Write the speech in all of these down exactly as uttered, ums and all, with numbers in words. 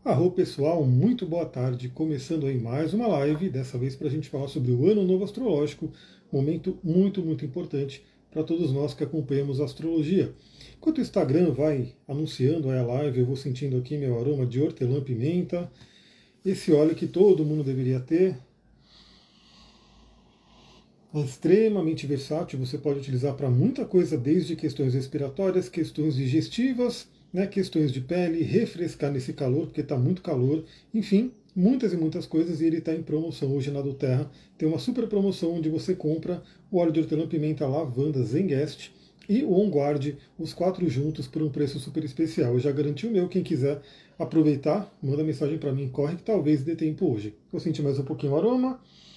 Arro pessoal, muito boa tarde. Começando aí mais uma live, dessa vez para a gente falar sobre o Ano Novo Astrológico, momento muito, muito importante para todos nós que acompanhamos a astrologia. Enquanto o Instagram vai anunciando aí a live, eu vou sentindo aqui meu aroma de hortelã-pimenta, esse óleo que todo mundo deveria ter. É extremamente versátil, você pode utilizar para muita coisa, desde questões respiratórias, questões digestivas, né, questões de pele, refrescar nesse calor, porque está muito calor, enfim, muitas e muitas coisas, e ele está em promoção hoje na do Terra. Tem uma super promoção onde você compra o óleo de hortelã-pimenta lavanda Zengest e o On Guard, os quatro juntos, por um preço super especial. Eu já garanti o meu, quem quiser aproveitar, manda mensagem para mim, corre que talvez dê tempo hoje. Vou sentir mais um pouquinho o aroma.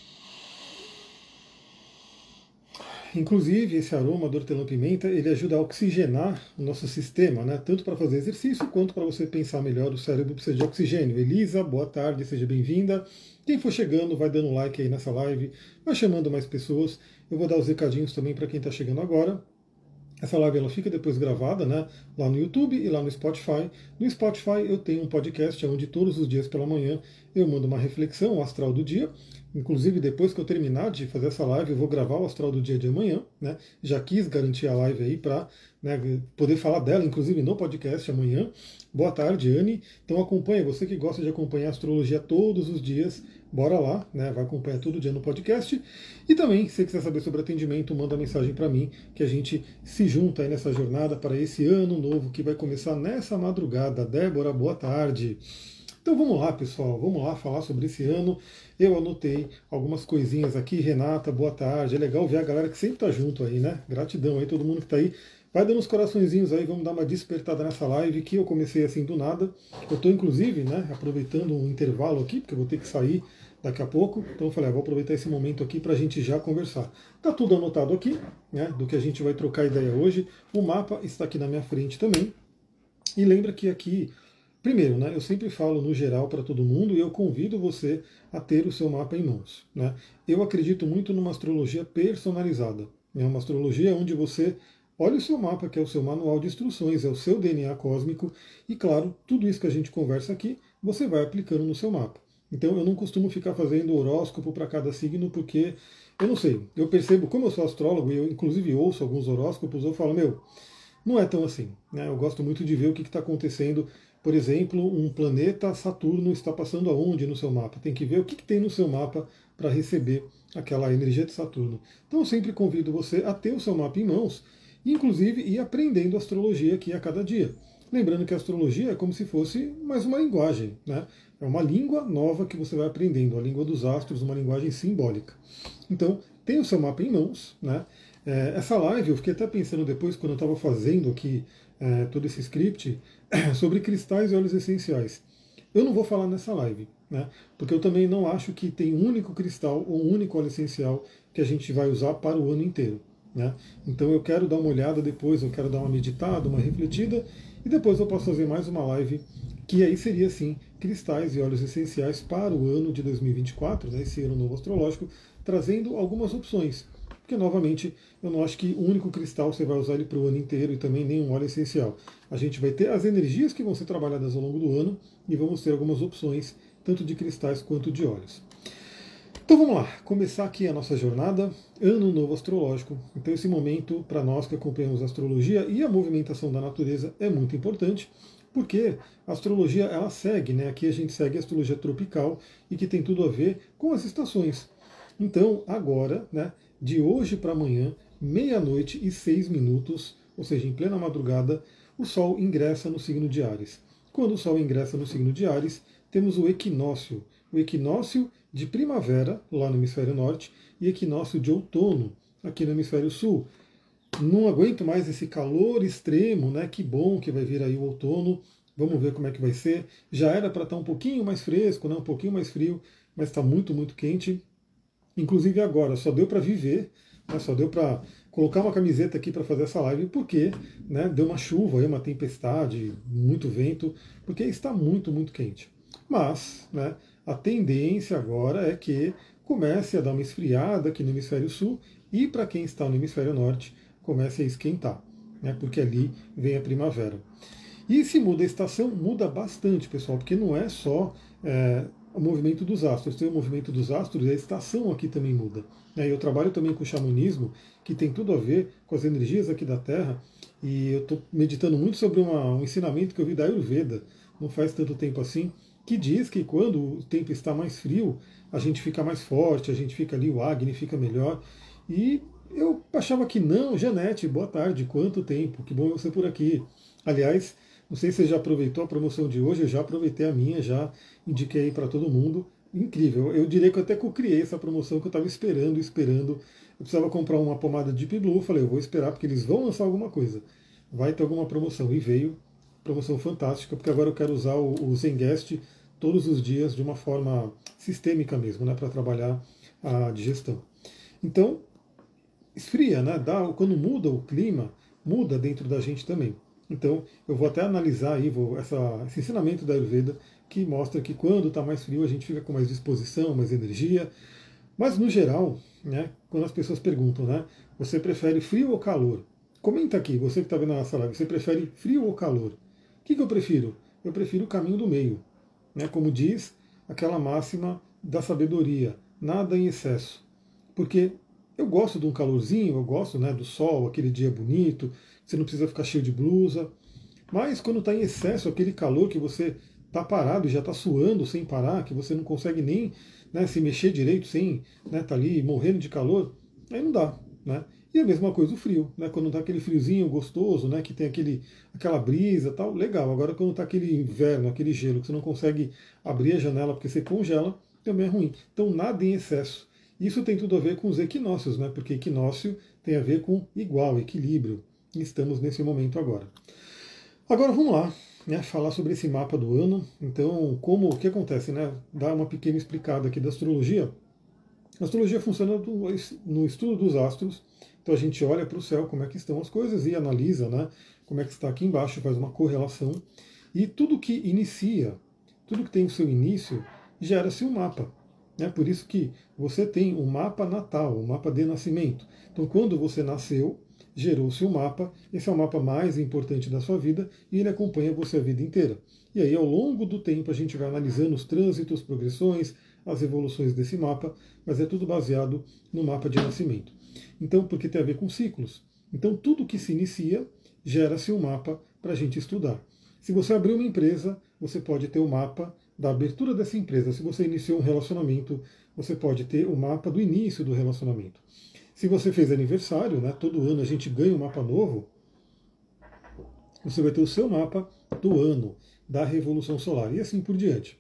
Inclusive, esse aroma do hortelã-pimenta, ele ajuda a oxigenar o nosso sistema, né? Tanto para fazer exercício, quanto para você pensar melhor. O cérebro precisa de oxigênio. Elisa, boa tarde, seja bem-vinda. Quem for chegando, vai dando like aí nessa live, vai chamando mais pessoas. Eu vou dar os recadinhos também para quem está chegando agora. Essa live ela fica depois gravada, né, lá no YouTube e lá no Spotify. No Spotify eu tenho um podcast onde todos os dias pela manhã eu mando uma reflexão, o astral do dia. Inclusive, depois que eu terminar de fazer essa live, eu vou gravar o astral do dia de amanhã. Né? Já quis garantir a live aí para, né, poder falar dela, inclusive no podcast amanhã. Boa tarde, Anne. Então acompanha, você que gosta de acompanhar a astrologia todos os dias, bora lá, né? Vai acompanhar todo dia no podcast. E também, se você quiser saber sobre atendimento, manda mensagem para mim, que a gente se junta aí nessa jornada para esse ano novo que vai começar nessa madrugada. Débora, boa tarde. Então vamos lá, pessoal, vamos lá falar sobre esse ano. Eu anotei algumas coisinhas aqui. Renata, boa tarde. É legal ver a galera que sempre tá junto aí, né? Gratidão aí, todo mundo que tá aí. Vai dando uns coraçõezinhos aí, vamos dar uma despertada nessa live que eu comecei assim do nada. Eu tô inclusive, né, aproveitando um intervalo aqui, porque eu vou ter que sair daqui a pouco. Então eu falei, ah, vou aproveitar esse momento aqui para a gente já conversar. Tá tudo anotado aqui, né, do que a gente vai trocar ideia hoje. O mapa está aqui na minha frente também. E lembra que aqui, primeiro, né, eu sempre falo no geral para todo mundo e eu convido você a ter o seu mapa em mãos. Né? Eu acredito muito numa astrologia personalizada. É uma astrologia onde você olha o seu mapa, que é o seu manual de instruções, é o seu D N A cósmico, e claro, tudo isso que a gente conversa aqui, você vai aplicando no seu mapa. Então eu não costumo ficar fazendo horóscopo para cada signo, porque eu não sei, eu percebo, como eu sou astrólogo e eu inclusive ouço alguns horóscopos, eu falo, meu, não é tão assim. Né? Eu gosto muito de ver o que está acontecendo. Por exemplo, um planeta Saturno está passando aonde no seu mapa? Tem que ver o que, que tem no seu mapa para receber aquela energia de Saturno. Então eu sempre convido você a ter o seu mapa em mãos, inclusive ir aprendendo astrologia aqui a cada dia. Lembrando que a astrologia é como se fosse mais uma linguagem, né? É uma língua nova que você vai aprendendo, a língua dos astros, uma linguagem simbólica. Então, tem o seu mapa em mãos, né? É, essa live, eu fiquei até pensando depois, quando eu estava fazendo aqui é, todo esse script, sobre cristais e óleos essenciais. Eu não vou falar nessa live, né? Porque eu também não acho que tem um único cristal ou um único óleo essencial que a gente vai usar para o ano inteiro. Né? Então eu quero dar uma olhada depois, eu quero dar uma meditada, uma refletida, e depois eu posso fazer mais uma live, que aí seria sim cristais e óleos essenciais para o ano de dois mil e vinte e quatro, né, esse ano novo astrológico, trazendo algumas opções. Porque, novamente, eu não acho que o único cristal você vai usar ele para o ano inteiro e também nenhum óleo essencial. A gente vai ter as energias que vão ser trabalhadas ao longo do ano e vamos ter algumas opções, tanto de cristais quanto de óleos. Então vamos lá, começar aqui a nossa jornada, Ano Novo Astrológico. Então esse momento, para nós que acompanhamos a astrologia e a movimentação da natureza, é muito importante, porque a astrologia ela segue, né? Aqui a gente segue a astrologia tropical e que tem tudo a ver com as estações. Então agora, né, de hoje para amanhã, meia-noite e seis minutos, ou seja, em plena madrugada, o Sol ingressa no signo de Áries. Quando o Sol ingressa no signo de Áries, temos o equinócio, o equinócio de primavera, lá no hemisfério norte, e equinócio de outono, aqui no hemisfério sul. Não aguento mais esse calor extremo, né? Que bom que vai vir aí o outono. Vamos ver como é que vai ser. Já era para estar um pouquinho mais fresco, né? Um pouquinho mais frio, mas está muito, muito quente. Inclusive agora, só deu para viver, né? Só deu para colocar uma camiseta aqui para fazer essa live, porque né, deu uma chuva, aí, uma tempestade, muito vento, porque está muito, muito quente. Mas, né, a tendência agora é que comece a dar uma esfriada aqui no hemisfério sul e para quem está no hemisfério norte comece a esquentar, né, porque ali vem a primavera. E se muda a estação, muda bastante, pessoal, porque não é só é, o movimento dos astros, tem o movimento dos astros e a estação aqui também muda. Né? Eu trabalho também com o xamanismo, que tem tudo a ver com as energias aqui da Terra, e eu estou meditando muito sobre uma, um ensinamento que eu vi da Ayurveda, não faz tanto tempo assim, que diz que quando o tempo está mais frio, a gente fica mais forte, a gente fica ali, o Agni fica melhor. E eu achava que não, Janete, boa tarde, quanto tempo, que bom você por aqui. Aliás, não sei se você já aproveitou a promoção de hoje, eu já aproveitei a minha, já indiquei para todo mundo. Incrível, eu diria que eu até criei essa promoção que eu estava esperando, esperando. Eu precisava comprar uma pomada Deep Blue, falei, eu vou esperar porque eles vão lançar alguma coisa. Vai ter alguma promoção, e veio, promoção fantástica, porque agora eu quero usar o, o Zengest todos os dias de uma forma sistêmica mesmo, né, para trabalhar a digestão. Então, esfria, né? Dá, quando muda o clima, muda dentro da gente também. Então, eu vou até analisar aí vou, essa, esse ensinamento da Ayurveda, que mostra que quando está mais frio a gente fica com mais disposição, mais energia. Mas, no geral, né, quando as pessoas perguntam, né, você prefere frio ou calor? Comenta aqui, você que está vendo a nossa live, você prefere frio ou calor? O que, que eu prefiro? Eu prefiro o caminho do meio. Né, como diz aquela máxima da sabedoria, nada em excesso. Porque eu gosto de um calorzinho, eu gosto, né, do sol, aquele dia bonito, você não precisa ficar cheio de blusa. Mas quando está em excesso, aquele calor que você está parado e já está suando sem parar, que você não consegue nem, né, se mexer direito sem estar, né, tá ali morrendo de calor, aí não dá. Né? E a mesma coisa o frio, né? Quando está aquele friozinho gostoso, né, que tem aquele, aquela brisa tal, legal. Agora quando está aquele inverno, aquele gelo, que você não consegue abrir a janela porque você congela, também é ruim. Então nada em excesso. Isso tem tudo a ver com os equinócios, né? Porque equinócio tem a ver com igual, equilíbrio. E estamos nesse momento agora. Agora vamos lá, né? Falar sobre esse mapa do ano. Então, como o que acontece, né? Dar uma pequena explicada aqui da astrologia. A astrologia funciona no estudo dos astros. Então a gente olha para o céu como é que estão as coisas e analisa, né? Como é que está aqui embaixo, faz uma correlação. E tudo que inicia, tudo que tem o seu início, gera-se um mapa. É por isso que você tem um mapa natal, um mapa de nascimento. Então, quando você nasceu, gerou-se um mapa. Esse é o mapa mais importante da sua vida e ele acompanha você a vida inteira. E aí, ao longo do tempo, a gente vai analisando os trânsitos, progressões, as evoluções desse mapa, mas é tudo baseado no mapa de nascimento. Então, porque tem a ver com ciclos. Então, tudo que se inicia, gera-se um mapa para a gente estudar. Se você abrir uma empresa, você pode ter o mapa da abertura dessa empresa. Se você iniciou um relacionamento, você pode ter o mapa do início do relacionamento. Se você fez aniversário, né, todo ano a gente ganha um mapa novo, você vai ter o seu mapa do ano, da Revolução Solar, e assim por diante.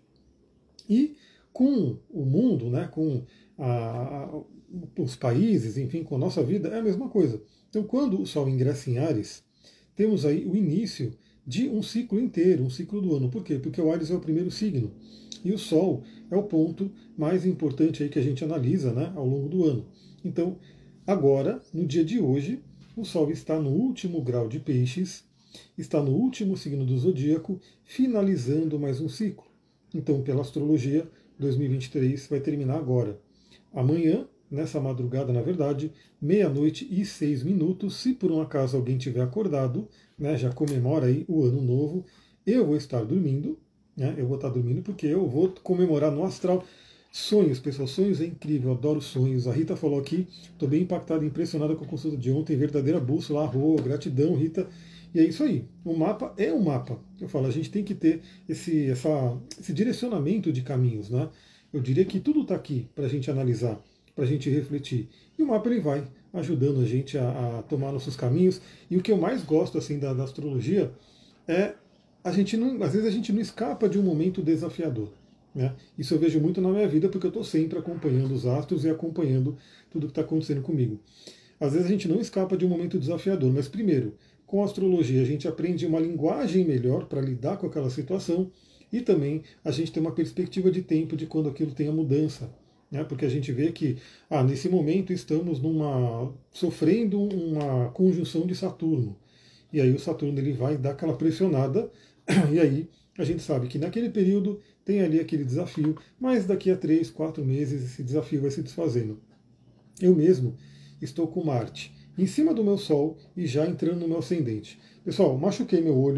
E com o mundo, né, com a, a, os países, enfim, com a nossa vida, é a mesma coisa. Então, quando o Sol ingressa em Áries, temos aí o início de um ciclo inteiro, um ciclo do ano. Por quê? Porque o Áries é o primeiro signo. E o Sol é o ponto mais importante aí que a gente analisa, né, ao longo do ano. Então, agora, no dia de hoje, o Sol está no último grau de Peixes, está no último signo do zodíaco, finalizando mais um ciclo. Então, pela astrologia, dois mil e vinte e três vai terminar agora. Amanhã, nessa madrugada, na verdade, meia-noite e seis minutos, se por um acaso alguém tiver acordado, né, já comemora aí o ano novo, eu vou estar dormindo, né, eu vou estar dormindo porque eu vou comemorar no astral. Sonhos, pessoal, sonhos é incrível, eu adoro sonhos. A Rita falou aqui, estou bem impactada, impressionada com a consulta de ontem, verdadeira bússola, arroa, gratidão, Rita. E é isso aí, o mapa é um mapa. Eu falo, a gente tem que ter esse, essa, esse direcionamento de caminhos, né? Eu diria que tudo está aqui para a gente analisar, para a gente refletir. E o mapa ele vai ajudando a gente a, a tomar nossos caminhos. E o que eu mais gosto assim da, da astrologia é a gente não, às vezes a gente não escapa de um momento desafiador. Né? Isso eu vejo muito na minha vida porque eu estou sempre acompanhando os astros e acompanhando tudo que está acontecendo comigo. Às vezes a gente não escapa de um momento desafiador, mas primeiro, com a astrologia a gente aprende uma linguagem melhor para lidar com aquela situação e também a gente tem uma perspectiva de tempo de quando aquilo tem a mudança. Né? Porque a gente vê que ah, nesse momento estamos numa, sofrendo uma conjunção de Saturno. E aí o Saturno ele vai dar aquela pressionada e aí a gente sabe que naquele período tem ali aquele desafio, mas daqui a três, quatro meses esse desafio vai se desfazendo. Eu mesmo estou com Marte em cima do meu Sol e já entrando no meu ascendente. Pessoal, machuquei meu olho,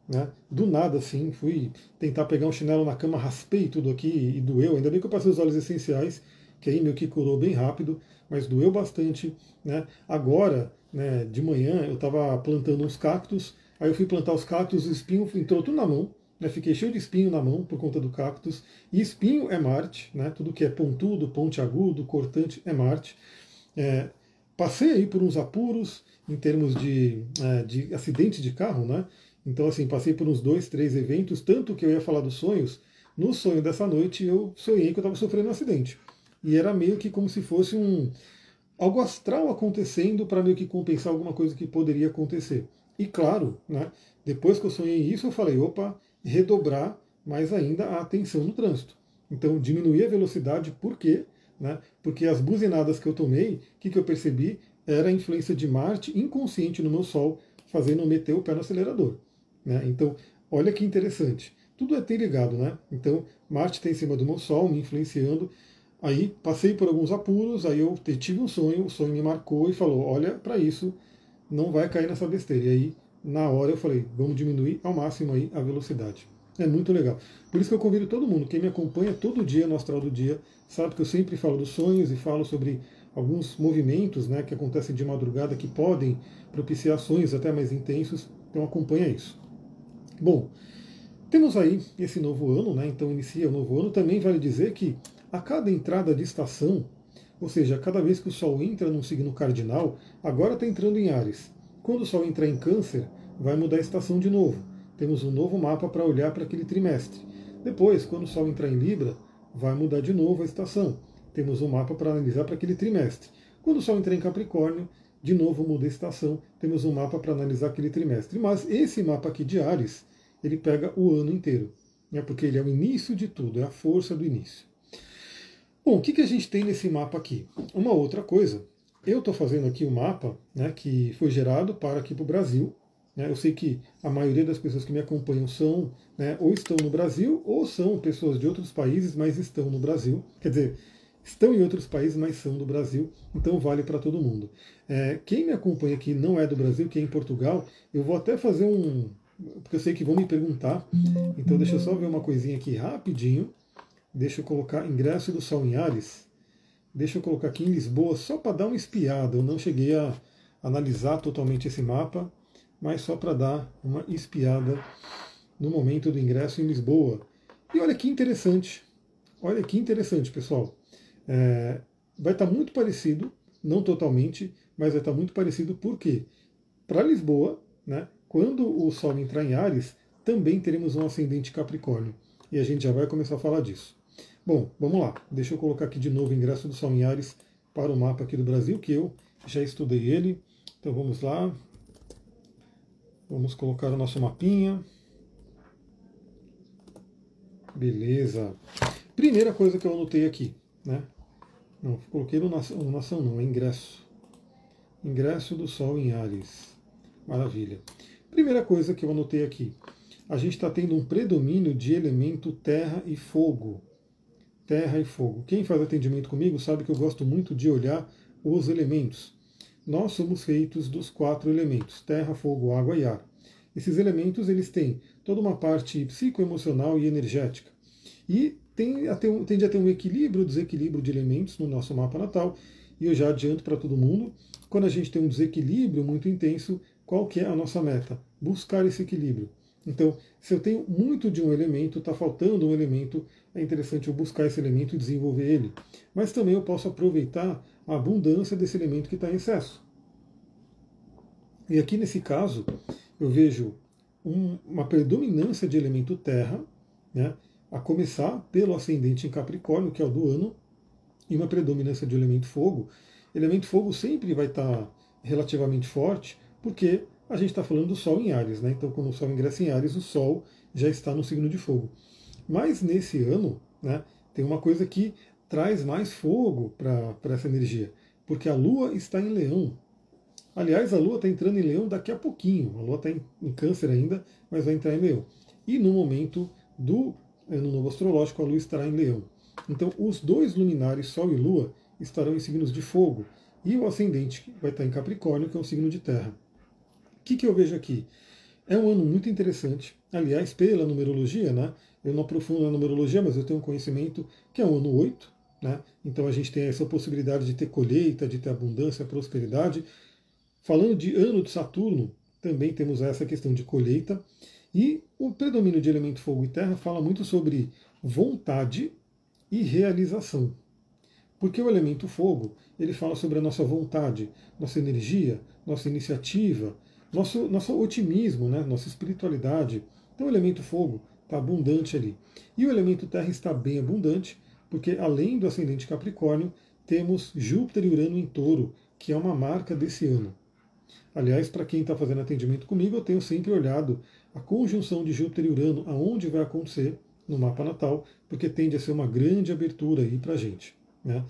né? Do nada, assim, fui tentar pegar um chinelo na cama, raspei tudo aqui e doeu. Ainda bem que eu passei os óleos essenciais, que aí meio que curou bem rápido, mas doeu bastante, né? Agora, né, de manhã, eu estava plantando uns cactos, aí eu fui plantar os cactos, o espinho entrou tudo na mão, né? Fiquei cheio de espinho na mão por conta do cactus. E espinho é Marte, né? Tudo que é pontudo, pontiagudo, cortante é Marte. É, passei aí por uns apuros em termos de, é, de acidente de carro, né? Então, assim, passei por uns dois, três eventos, tanto que eu ia falar dos sonhos. No sonho dessa noite, eu sonhei que eu estava sofrendo um acidente. E era meio que como se fosse um algo astral acontecendo para meio que compensar alguma coisa que poderia acontecer. E claro, né, depois que eu sonhei isso, eu falei, opa, redobrar mais ainda a atenção no trânsito. Então, diminuir a velocidade, por quê? Né? Porque as buzinadas que eu tomei, o que, que eu percebi? Era a influência de Marte inconsciente no meu Sol, fazendo eu meter o pé no acelerador. Né? Então, olha que interessante. Tudo é ter ligado, né? Então, Marte está em cima do meu Sol, me influenciando. Aí passei por alguns apuros, aí eu tive um sonho, o sonho me marcou e falou, olha para isso, não vai cair nessa besteira. E aí, na hora eu falei, vamos diminuir ao máximo aí a velocidade. É muito legal. Por isso que eu convido todo mundo, quem me acompanha todo dia no Astral do Dia, sabe que eu sempre falo dos sonhos e falo sobre alguns movimentos, né, que acontecem de madrugada que podem propiciar sonhos até mais intensos. Então acompanha isso. Bom, temos aí esse novo ano, né? Então inicia o novo ano. Também vale dizer que a cada entrada de estação, ou seja, cada vez que o Sol entra num signo cardinal, agora está entrando em Áries. Quando o Sol entrar em Câncer, vai mudar a estação de novo. Temos um novo mapa para olhar para aquele trimestre. Depois, quando o Sol entrar em Libra, vai mudar de novo a estação. Temos um mapa para analisar para aquele trimestre. Quando o Sol entrar em Capricórnio, de novo muda a estação. Temos um mapa para analisar aquele trimestre. Mas esse mapa aqui de Áries, ele pega o ano inteiro, né, porque ele é o início de tudo, é a força do início. Bom, o que, que a gente tem nesse mapa aqui? Uma outra coisa, eu estou fazendo aqui o um mapa, né, que foi gerado para aqui para o Brasil. Né, eu sei que a maioria das pessoas que me acompanham são, né, ou estão no Brasil, ou são pessoas de outros países, mas estão no Brasil. Quer dizer, estão em outros países, mas são do Brasil, então vale para todo mundo. É, quem me acompanha aqui não é do Brasil, que é em Portugal, eu vou até fazer um, porque eu sei que vão me perguntar. Então deixa eu só ver uma coisinha aqui rapidinho. Deixa eu colocar ingresso do Sol em Áries. Deixa eu colocar aqui em Lisboa, só para dar uma espiada. Eu não cheguei a analisar totalmente esse mapa, mas só para dar uma espiada no momento do ingresso em Lisboa. E olha que interessante. Olha que interessante, pessoal. É, vai estar muito parecido, não totalmente, mas vai estar muito parecido porque para Lisboa, né, quando o Sol entrar em Áries, também teremos um ascendente Capricórnio. E a gente já vai começar a falar disso. Bom, vamos lá. Deixa eu colocar aqui de novo o ingresso do Sol em Áries para o mapa aqui do Brasil, que eu já estudei ele. Então vamos lá. Vamos colocar o nosso mapinha. Beleza. Primeira coisa que eu anotei aqui, né? Não, coloquei no nação, nação não, é ingresso. Ingresso do Sol em Áries. Maravilha. Primeira coisa que eu anotei aqui. A gente está tendo um predomínio de elemento terra e fogo. Terra e fogo. Quem faz atendimento comigo sabe que eu gosto muito de olhar os elementos. Nós somos feitos dos quatro elementos: terra, fogo, água e ar. Esses elementos eles têm toda uma parte psicoemocional e energética. E tem a ter um, tende a ter um equilíbrio, desequilíbrio de elementos no nosso mapa natal. E eu já adianto para todo mundo, quando a gente tem um desequilíbrio muito intenso, qual que é a nossa meta? Buscar esse equilíbrio. Então, se eu tenho muito de um elemento, está faltando um elemento, é interessante eu buscar esse elemento e desenvolver ele. Mas também eu posso aproveitar a abundância desse elemento que está em excesso. E aqui nesse caso, eu vejo um, uma predominância de elemento terra, né, a começar pelo ascendente em Capricórnio, que é o do ano, e uma predominância de elemento fogo. Elemento fogo sempre vai estar relativamente forte, porque a gente está falando do Sol em Áries, né? Então, quando o Sol ingressa em Áries, o Sol já está no signo de fogo. Mas nesse ano, né, tem uma coisa que traz mais fogo para essa energia, porque a Lua está em Leão. Aliás, a Lua está entrando em Leão daqui a pouquinho. A Lua está em, em Câncer ainda, mas vai entrar em Leão. E no momento do ano novo astrológico, a Lua estará em Leão. Então, os dois luminares, Sol e Lua, estarão em signos de fogo. E o ascendente vai estar em Capricórnio, que é um signo de terra. O que, que eu vejo aqui? É um ano muito interessante, aliás, pela numerologia, né? Eu não aprofundo na numerologia, mas eu tenho um conhecimento que é o ano oito, né? Então a gente tem essa possibilidade de ter colheita, de ter abundância, prosperidade. Falando de ano de Saturno, também temos essa questão de colheita. E o predomínio de elemento fogo e terra fala muito sobre vontade e realização. Porque o elemento fogo, ele fala sobre a nossa vontade, nossa energia, nossa iniciativa, nosso, nosso otimismo, né? Nossa espiritualidade. Então o elemento fogo está abundante ali. E o elemento terra está bem abundante, porque além do ascendente Capricórnio, temos Júpiter e Urano em Touro, que é uma marca desse ano. Aliás, para quem está fazendo atendimento comigo, eu tenho sempre olhado a conjunção de Júpiter e Urano, aonde vai acontecer no mapa natal, porque tende a ser uma grande abertura aí para a gente. Né?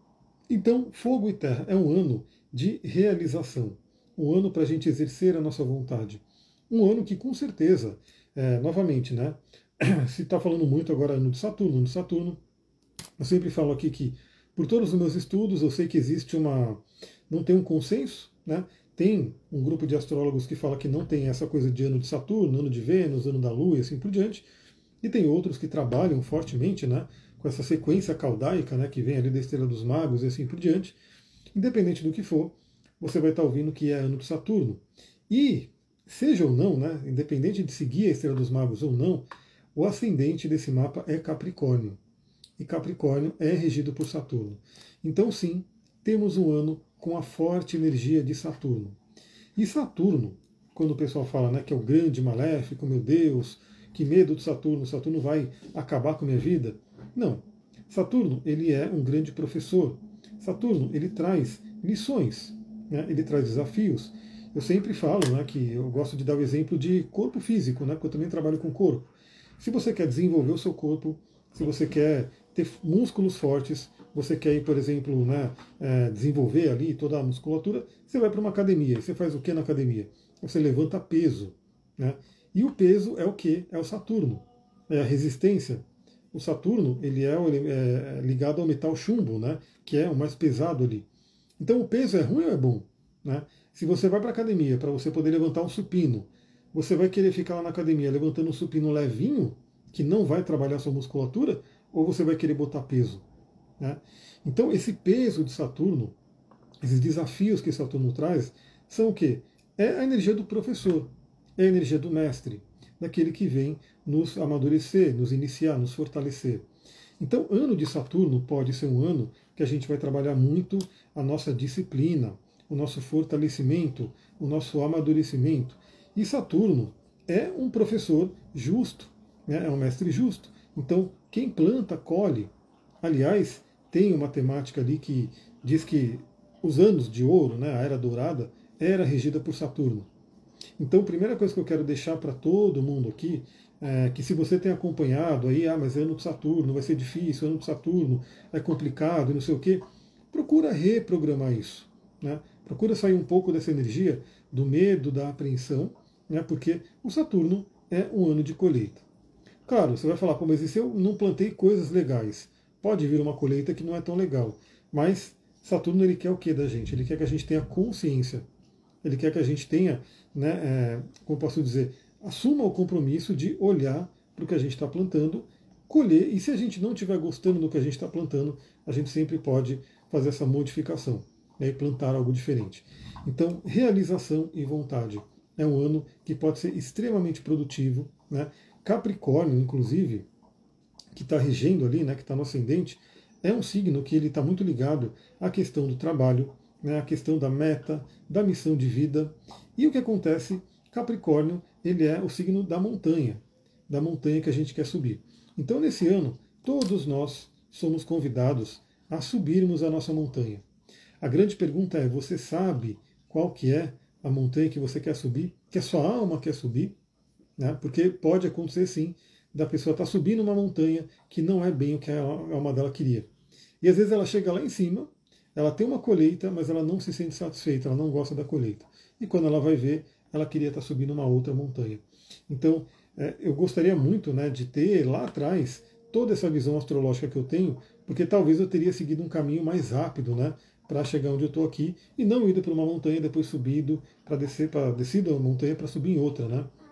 Então, fogo e terra é um ano de realização, um ano para a gente exercer a nossa vontade. Um ano que, com certeza, é, novamente, né, se está falando muito agora ano de Saturno, ano de Saturno, eu sempre falo aqui que, por todos os meus estudos, eu sei que existe uma. Não tem um consenso, né? Tem um grupo de astrólogos que fala que não tem essa coisa de ano de Saturno, ano de Vênus, ano da Lua e assim por diante. E tem outros que trabalham fortemente, né, com essa sequência caldaica, né, que vem ali da Estrela dos Magos e assim por diante. Independente do que for, você vai estar ouvindo que é ano de Saturno. E, seja ou não, né, independente de seguir a Estrela dos Magos ou não, o ascendente desse mapa é Capricórnio. E Capricórnio é regido por Saturno. Então, sim, temos um ano com a forte energia de Saturno. E Saturno, quando o pessoal fala, né, que é o grande maléfico, meu Deus, que medo de Saturno, Saturno vai acabar com a minha vida. Não. Saturno, ele é um grande professor. Saturno, ele traz lições, né, ele traz desafios. Eu sempre falo, né, que eu gosto de dar o exemplo de corpo físico, né, porque eu também trabalho com corpo. Se você quer desenvolver o seu corpo, se você quer ter músculos fortes, você quer ir, por exemplo, né, é, desenvolver ali toda a musculatura, você vai para uma academia. Você faz o que na academia? Você levanta peso. Né? E o peso é o que? É o Saturno. É a resistência. O Saturno ele é, ele é ligado ao metal chumbo, né, que é o mais pesado ali. Então o peso é ruim ou é bom? Né? Se você vai para a academia para você poder levantar um supino, você vai querer ficar lá na academia levantando um supino levinho, que não vai trabalhar sua musculatura, ou você vai querer botar peso? Né? Então, esse peso de Saturno, esses desafios que Saturno traz, são o quê? É a energia do professor, é a energia do mestre, daquele que vem nos amadurecer, nos iniciar, nos fortalecer. Então, ano de Saturno pode ser um ano que a gente vai trabalhar muito a nossa disciplina, o nosso fortalecimento, o nosso amadurecimento. E Saturno é um professor justo, né? É um mestre justo. Então, quem planta, colhe. Aliás, tem uma temática ali que diz que os anos de ouro, né, a Era Dourada, era regida por Saturno. Então, a primeira coisa que eu quero deixar para todo mundo aqui é que se você tem acompanhado aí, ah, mas é ano de Saturno, vai ser difícil, ano de Saturno é complicado e não sei o quê, procura reprogramar isso. Né? Procura sair um pouco dessa energia do medo, da apreensão, né, porque o Saturno é um ano de colheita. Claro, você vai falar, pô, mas e se eu não plantei coisas legais? Pode vir uma colheita que não é tão legal. Mas Saturno ele quer o que da gente? Ele quer que a gente tenha consciência. Ele quer que a gente tenha, né, é, como posso dizer, assuma o compromisso de olhar para o que a gente está plantando, colher, e se a gente não estiver gostando do que a gente está plantando, a gente sempre pode fazer essa modificação, né, e plantar algo diferente. Então, realização e vontade. É um ano que pode ser extremamente produtivo. Né? Capricórnio, inclusive, que está regendo ali, né, que está no ascendente, é um signo que ele está muito ligado à questão do trabalho, né, à questão da meta, da missão de vida. E o que acontece? Capricórnio, ele é o signo da montanha, da montanha que a gente quer subir. Então, nesse ano, todos nós somos convidados a subirmos a nossa montanha. A grande pergunta é, você sabe qual que é a montanha que você quer subir? Que a sua alma quer subir? Né? Porque pode acontecer, sim, da pessoa estar tá subindo uma montanha que não é bem o que a alma dela queria. E às vezes ela chega lá em cima, ela tem uma colheita, mas ela não se sente satisfeita, ela não gosta da colheita. E quando ela vai ver, ela queria estar tá subindo uma outra montanha. Então, é, eu gostaria muito, né, de ter lá atrás toda essa visão astrológica que eu tenho, porque talvez eu teria seguido um caminho mais rápido, né, para chegar onde eu estou aqui, e não ido para uma montanha, depois subido, para descer, para descer da montanha para subir em outra, né?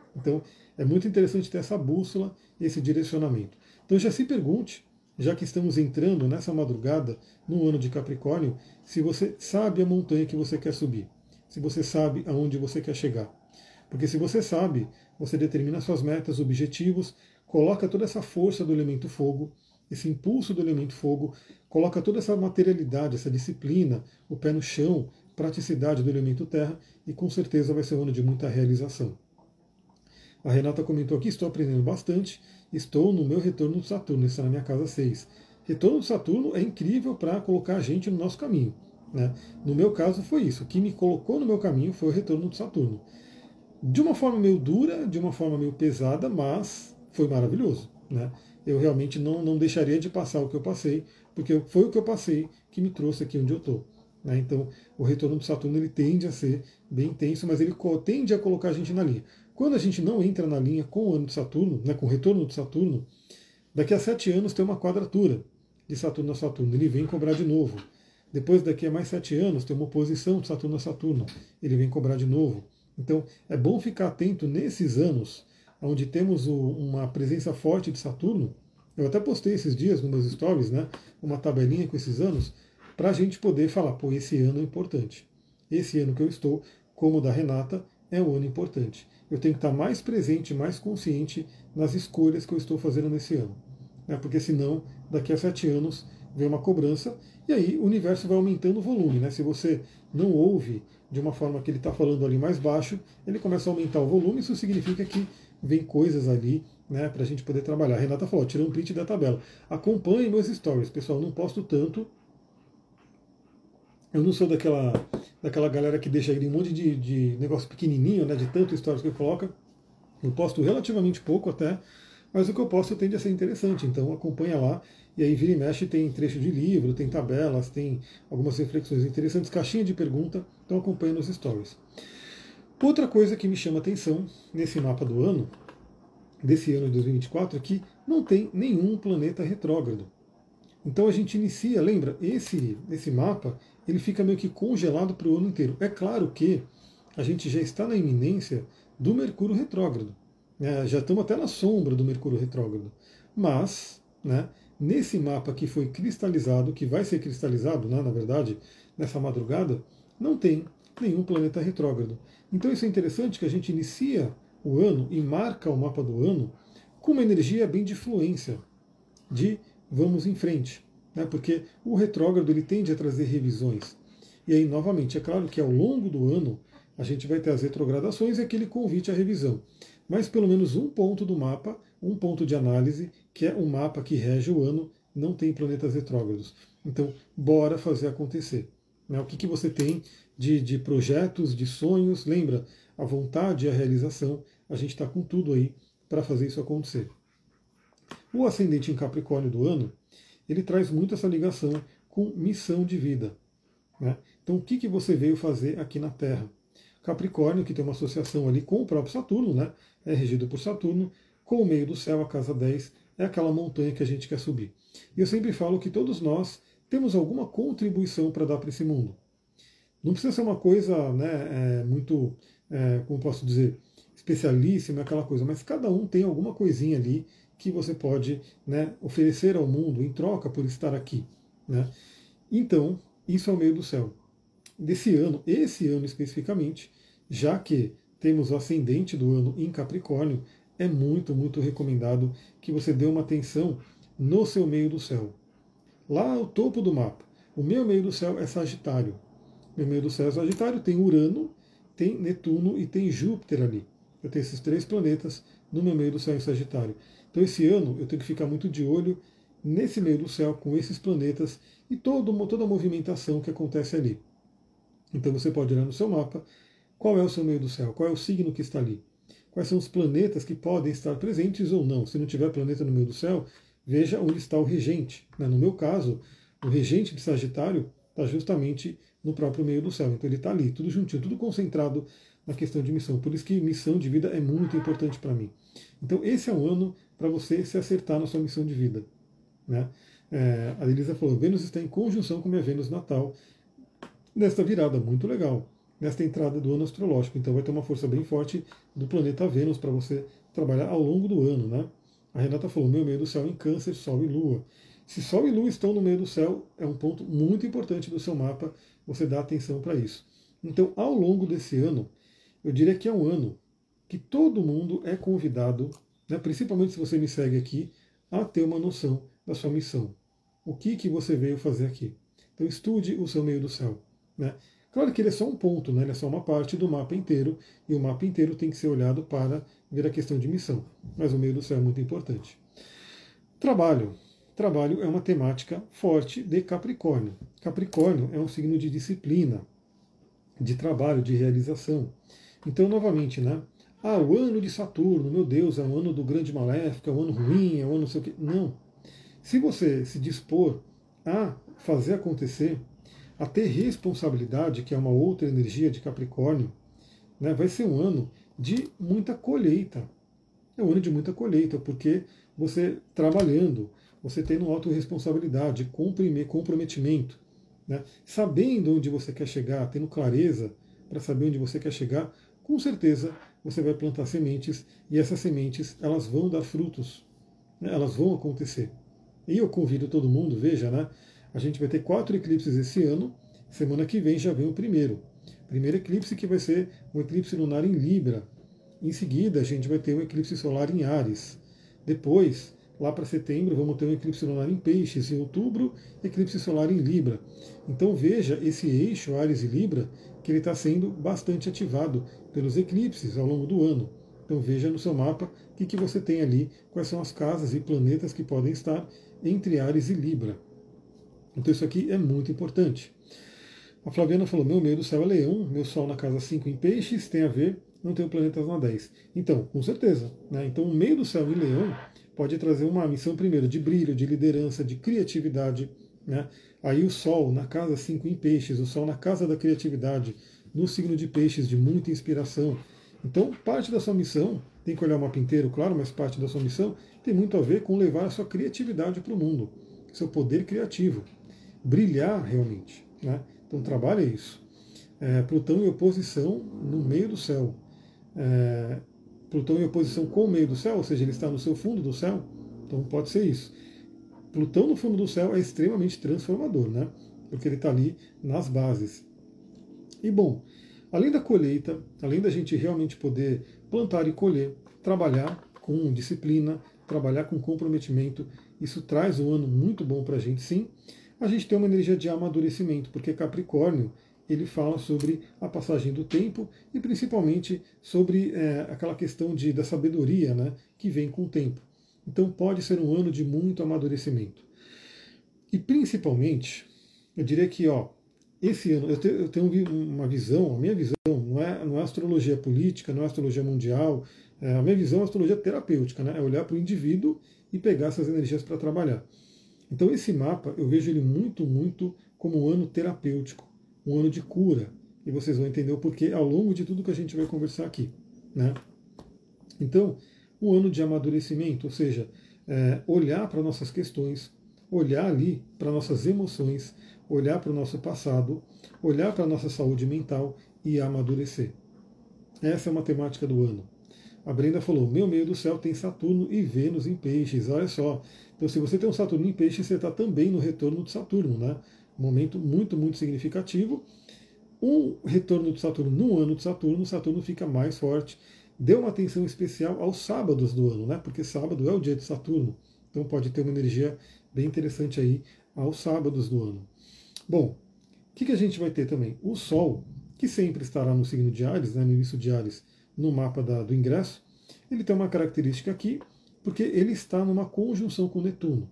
Então é muito interessante ter essa bússola, esse direcionamento. Então já se pergunte, já que estamos entrando nessa madrugada, no ano de Capricórnio, se você sabe a montanha que você quer subir, se você sabe aonde você quer chegar. Porque se você sabe, você determina suas metas, objetivos, coloca toda essa força do elemento fogo, esse impulso do elemento fogo, coloca toda essa materialidade, essa disciplina, o pé no chão, praticidade do elemento terra, e com certeza vai ser um ano de muita realização. A Renata comentou aqui, estou aprendendo bastante, estou no meu retorno do Saturno, está na minha casa seis. Retorno do Saturno é incrível para colocar a gente no nosso caminho. Né? No meu caso foi isso, o que me colocou no meu caminho foi o retorno do Saturno. De uma forma meio dura, de uma forma meio pesada, mas foi maravilhoso. Né? Eu realmente não, não deixaria de passar o que eu passei, porque foi o que eu passei que me trouxe aqui onde eu estou. Né? Então, o retorno do Saturno ele tende a ser bem intenso, mas ele tende a colocar a gente na linha. Quando a gente não entra na linha com o ano de Saturno, né, com o retorno de Saturno, daqui a sete anos tem uma quadratura de Saturno a Saturno, ele vem cobrar de novo. Depois, daqui a mais sete anos, tem uma oposição de Saturno a Saturno, ele vem cobrar de novo. Então, é bom ficar atento nesses anos, onde temos uma presença forte de Saturno. Eu até postei esses dias nos meus stories, né, uma tabelinha com esses anos, para a gente poder falar, pô, esse ano é importante. Esse ano que eu estou, como o da Renata, é um ano importante. Eu tenho que estar mais presente, mais consciente nas escolhas que eu estou fazendo nesse ano. Né? Porque senão, daqui a sete anos, vem uma cobrança, e aí o universo vai aumentando o volume. Né? Se você não ouve de uma forma que ele está falando ali mais baixo, ele começa a aumentar o volume, isso significa que vem coisas ali, né, para a gente poder trabalhar. A Renata falou, tirei um print da tabela. Acompanhe meus stories, pessoal, não posto tanto. Eu não sou daquela, daquela galera que deixa ali um monte de, de negócio pequenininho, né, de tanto stories que eu coloco. Eu posto relativamente pouco até, mas o que eu posto tende a ser interessante, então acompanha lá. E aí vira e mexe, tem trecho de livro, tem tabelas, tem algumas reflexões interessantes, caixinha de pergunta, então acompanha nos stories. Outra coisa que me chama atenção nesse mapa do ano, desse ano de dois mil e vinte e quatro, é que não tem nenhum planeta retrógrado. Então a gente inicia, lembra, esse, esse mapa, ele fica meio que congelado para o ano inteiro. É claro que a gente já está na iminência do Mercúrio retrógrado. Né? Já estamos até na sombra do Mercúrio retrógrado. Mas, né, nesse mapa que foi cristalizado, que vai ser cristalizado, né, na verdade, nessa madrugada, não tem nenhum planeta retrógrado. Então isso é interessante que a gente inicia o ano e marca o mapa do ano com uma energia bem de fluência, de vamos em frente, né? Porque o retrógrado ele tende a trazer revisões. E aí, novamente, é claro que ao longo do ano a gente vai ter as retrogradações e aquele convite à revisão. Mas pelo menos um ponto do mapa, um ponto de análise, que é o mapa que rege o ano, não tem planetas retrógrados. Então, bora fazer acontecer. Né? O que, que você tem de, de projetos, de sonhos? Lembra, a vontade e a realização, a gente está com tudo aí para fazer isso acontecer. O ascendente em Capricórnio do ano, ele traz muito essa ligação com missão de vida. Né? Então, o que, que você veio fazer aqui na Terra? Capricórnio, que tem uma associação ali com o próprio Saturno, né? É regido por Saturno, com o meio do céu, a casa dez, é aquela montanha que a gente quer subir. E eu sempre falo que todos nós temos alguma contribuição para dar para esse mundo. Não precisa ser uma coisa, né, é, muito, é, como posso dizer, especialíssima, aquela coisa, mas cada um tem alguma coisinha ali que você pode, né, oferecer ao mundo em troca por estar aqui. Né? Então, isso é o meio do céu. Desse ano, esse ano especificamente, já que temos o ascendente do ano em Capricórnio, é muito, muito recomendado que você dê uma atenção no seu meio do céu. Lá ao topo do mapa, o meu meio do céu é Sagitário. Meu meio do céu é Sagitário, tem Urano, tem Netuno e tem Júpiter ali. Eu tenho esses três planetas no meu meio do céu em Sagitário. Então esse ano eu tenho que ficar muito de olho nesse meio do céu, com esses planetas e todo, toda a movimentação que acontece ali. Então você pode olhar no seu mapa qual é o seu meio do céu, qual é o signo que está ali. Quais são os planetas que podem estar presentes ou não. Se não tiver planeta no meio do céu, veja onde está o regente. No meu caso, o regente de Sagitário está justamente no próprio meio do céu. Então ele está ali, tudo juntinho, tudo concentrado na questão de missão. Por isso que missão de vida é muito importante para mim. Então esse é um ano para você se acertar na sua missão de vida. Né? É, a Elisa falou, Vênus está em conjunção com minha Vênus natal nesta virada, muito legal. nesta entrada do ano astrológico. Então vai ter uma força bem forte do planeta Vênus para você trabalhar ao longo do ano, né? A Renata falou, meu meio do céu em Câncer, Sol e Lua. Se Sol e Lua estão no meio do céu, é um ponto muito importante do seu mapa, você dá atenção para isso. Então, ao longo desse ano, eu diria que é um ano que todo mundo é convidado, né, principalmente se você me segue aqui, a ter uma noção da sua missão. O que, que você veio fazer aqui? Então estude o seu meio do céu. Né? Claro que ele é só um ponto, né? Ele é só uma parte do mapa inteiro, e o mapa inteiro tem que ser olhado para ver a questão de missão. Mas o meio do céu é muito importante. Trabalho. Trabalho é uma temática forte de Capricórnio. Capricórnio é um signo de disciplina, de trabalho, de realização. Então, novamente, né? Ah, o ano de Saturno, meu Deus, é um ano do grande maléfico, é um ano ruim, é um ano não sei o quê. Não. Se você se dispor a fazer acontecer, a ter responsabilidade, que é uma outra energia de Capricórnio, né, vai ser um ano de muita colheita. É um ano de muita colheita, porque você trabalhando, você tendo autorresponsabilidade, comprometimento, né, sabendo onde você quer chegar, tendo clareza para saber onde você quer chegar, com certeza você vai plantar sementes e essas sementes elas vão dar frutos, né, elas vão acontecer. E eu convido todo mundo, veja, né? A gente vai ter quatro eclipses esse ano, semana que vem já vem o primeiro. Primeiro eclipse que vai ser um eclipse lunar em Libra. Em seguida, a gente vai ter um eclipse solar em Áries. Depois, lá para setembro, vamos ter um eclipse lunar em Peixes. Em outubro, eclipse solar em Libra. Então veja esse eixo Áries e Libra, que ele está sendo bastante ativado pelos eclipses ao longo do ano. Então veja no seu mapa o que, que você tem ali, quais são as casas e planetas que podem estar entre Áries e Libra. Então isso aqui é muito importante. A Flaviana falou, meu meio do céu é leão, meu sol na casa cinco em peixes, tem a ver, não tenho planetas na dez. Então, com certeza. Né? Então o meio do céu em leão pode trazer uma missão primeiro de brilho, de liderança, de criatividade. Né? Aí o sol na casa cinco em peixes, o sol na casa da criatividade, no signo de peixes, de muita inspiração. Então, parte da sua missão, tem que olhar o mapa inteiro, claro, mas parte da sua missão tem muito a ver com levar a sua criatividade para o mundo, seu poder criativo, brilhar realmente. Né? Então, trabalhe isso. É, Plutão em oposição no meio do céu. É, Plutão em oposição com o meio do céu, ou seja, ele está no seu fundo do céu, então pode ser isso. Plutão no fundo do céu é extremamente transformador, né? Porque ele está ali nas bases. E bom, além da colheita, além da gente realmente poder plantar e colher, trabalhar com disciplina, trabalhar com comprometimento, isso traz um ano muito bom para a gente, sim. A gente tem uma energia de amadurecimento, porque Capricórnio ele fala sobre a passagem do tempo e principalmente sobre é, aquela questão de, da sabedoria, né, que vem com o tempo. Então pode ser um ano de muito amadurecimento. E principalmente, eu diria que ó, esse ano, eu tenho, eu tenho uma visão, a minha visão não é, não é astrologia política, não é astrologia mundial, é, a minha visão é astrologia terapêutica, né, é olhar para o indivíduo e pegar essas energias para trabalhar. Então esse mapa, eu vejo ele muito, muito como um ano terapêutico, um ano de cura. E vocês vão entender o porquê ao longo de tudo que a gente vai conversar aqui. Né? Então, um ano de amadurecimento, ou seja, é, olhar para nossas questões, olhar ali para nossas emoções, olhar para o nosso passado, olhar para a nossa saúde mental e amadurecer. Essa é uma temática do ano. A Brenda falou, meu meio do céu tem Saturno e Vênus em peixes, olha só. Então se você tem um Saturno em peixes, você está também no retorno de Saturno, né? Um momento muito, muito significativo. Um retorno de Saturno no ano de Saturno, Saturno fica mais forte. Dê uma atenção especial aos sábados do ano, né? Porque sábado é o dia de Saturno. Então pode ter uma energia bem interessante aí aos sábados do ano. Bom, o que, que a gente vai ter também? O Sol, que sempre estará no signo de Áries, né, no início de Áries, no mapa da, do ingresso, ele tem uma característica aqui, porque ele está numa conjunção com Netuno.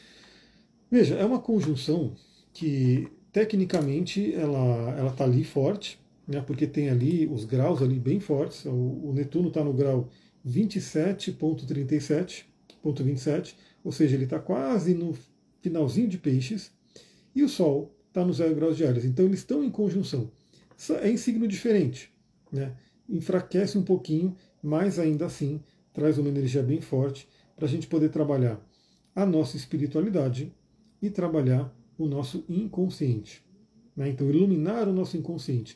Veja, é uma conjunção que, tecnicamente, ela está ali forte, né, porque tem ali os graus ali bem fortes. O, o Netuno está no grau vinte e sete ponto trinta e sete, ponto vinte e sete, ou seja, ele está quase no finalzinho de Peixes, e o Sol está nos zero graus de Áries. Então eles estão em conjunção. É em signo diferente, né? Enfraquece um pouquinho, mas ainda assim traz uma energia bem forte para a gente poder trabalhar a nossa espiritualidade e trabalhar o nosso inconsciente. Né? Então, iluminar o nosso inconsciente.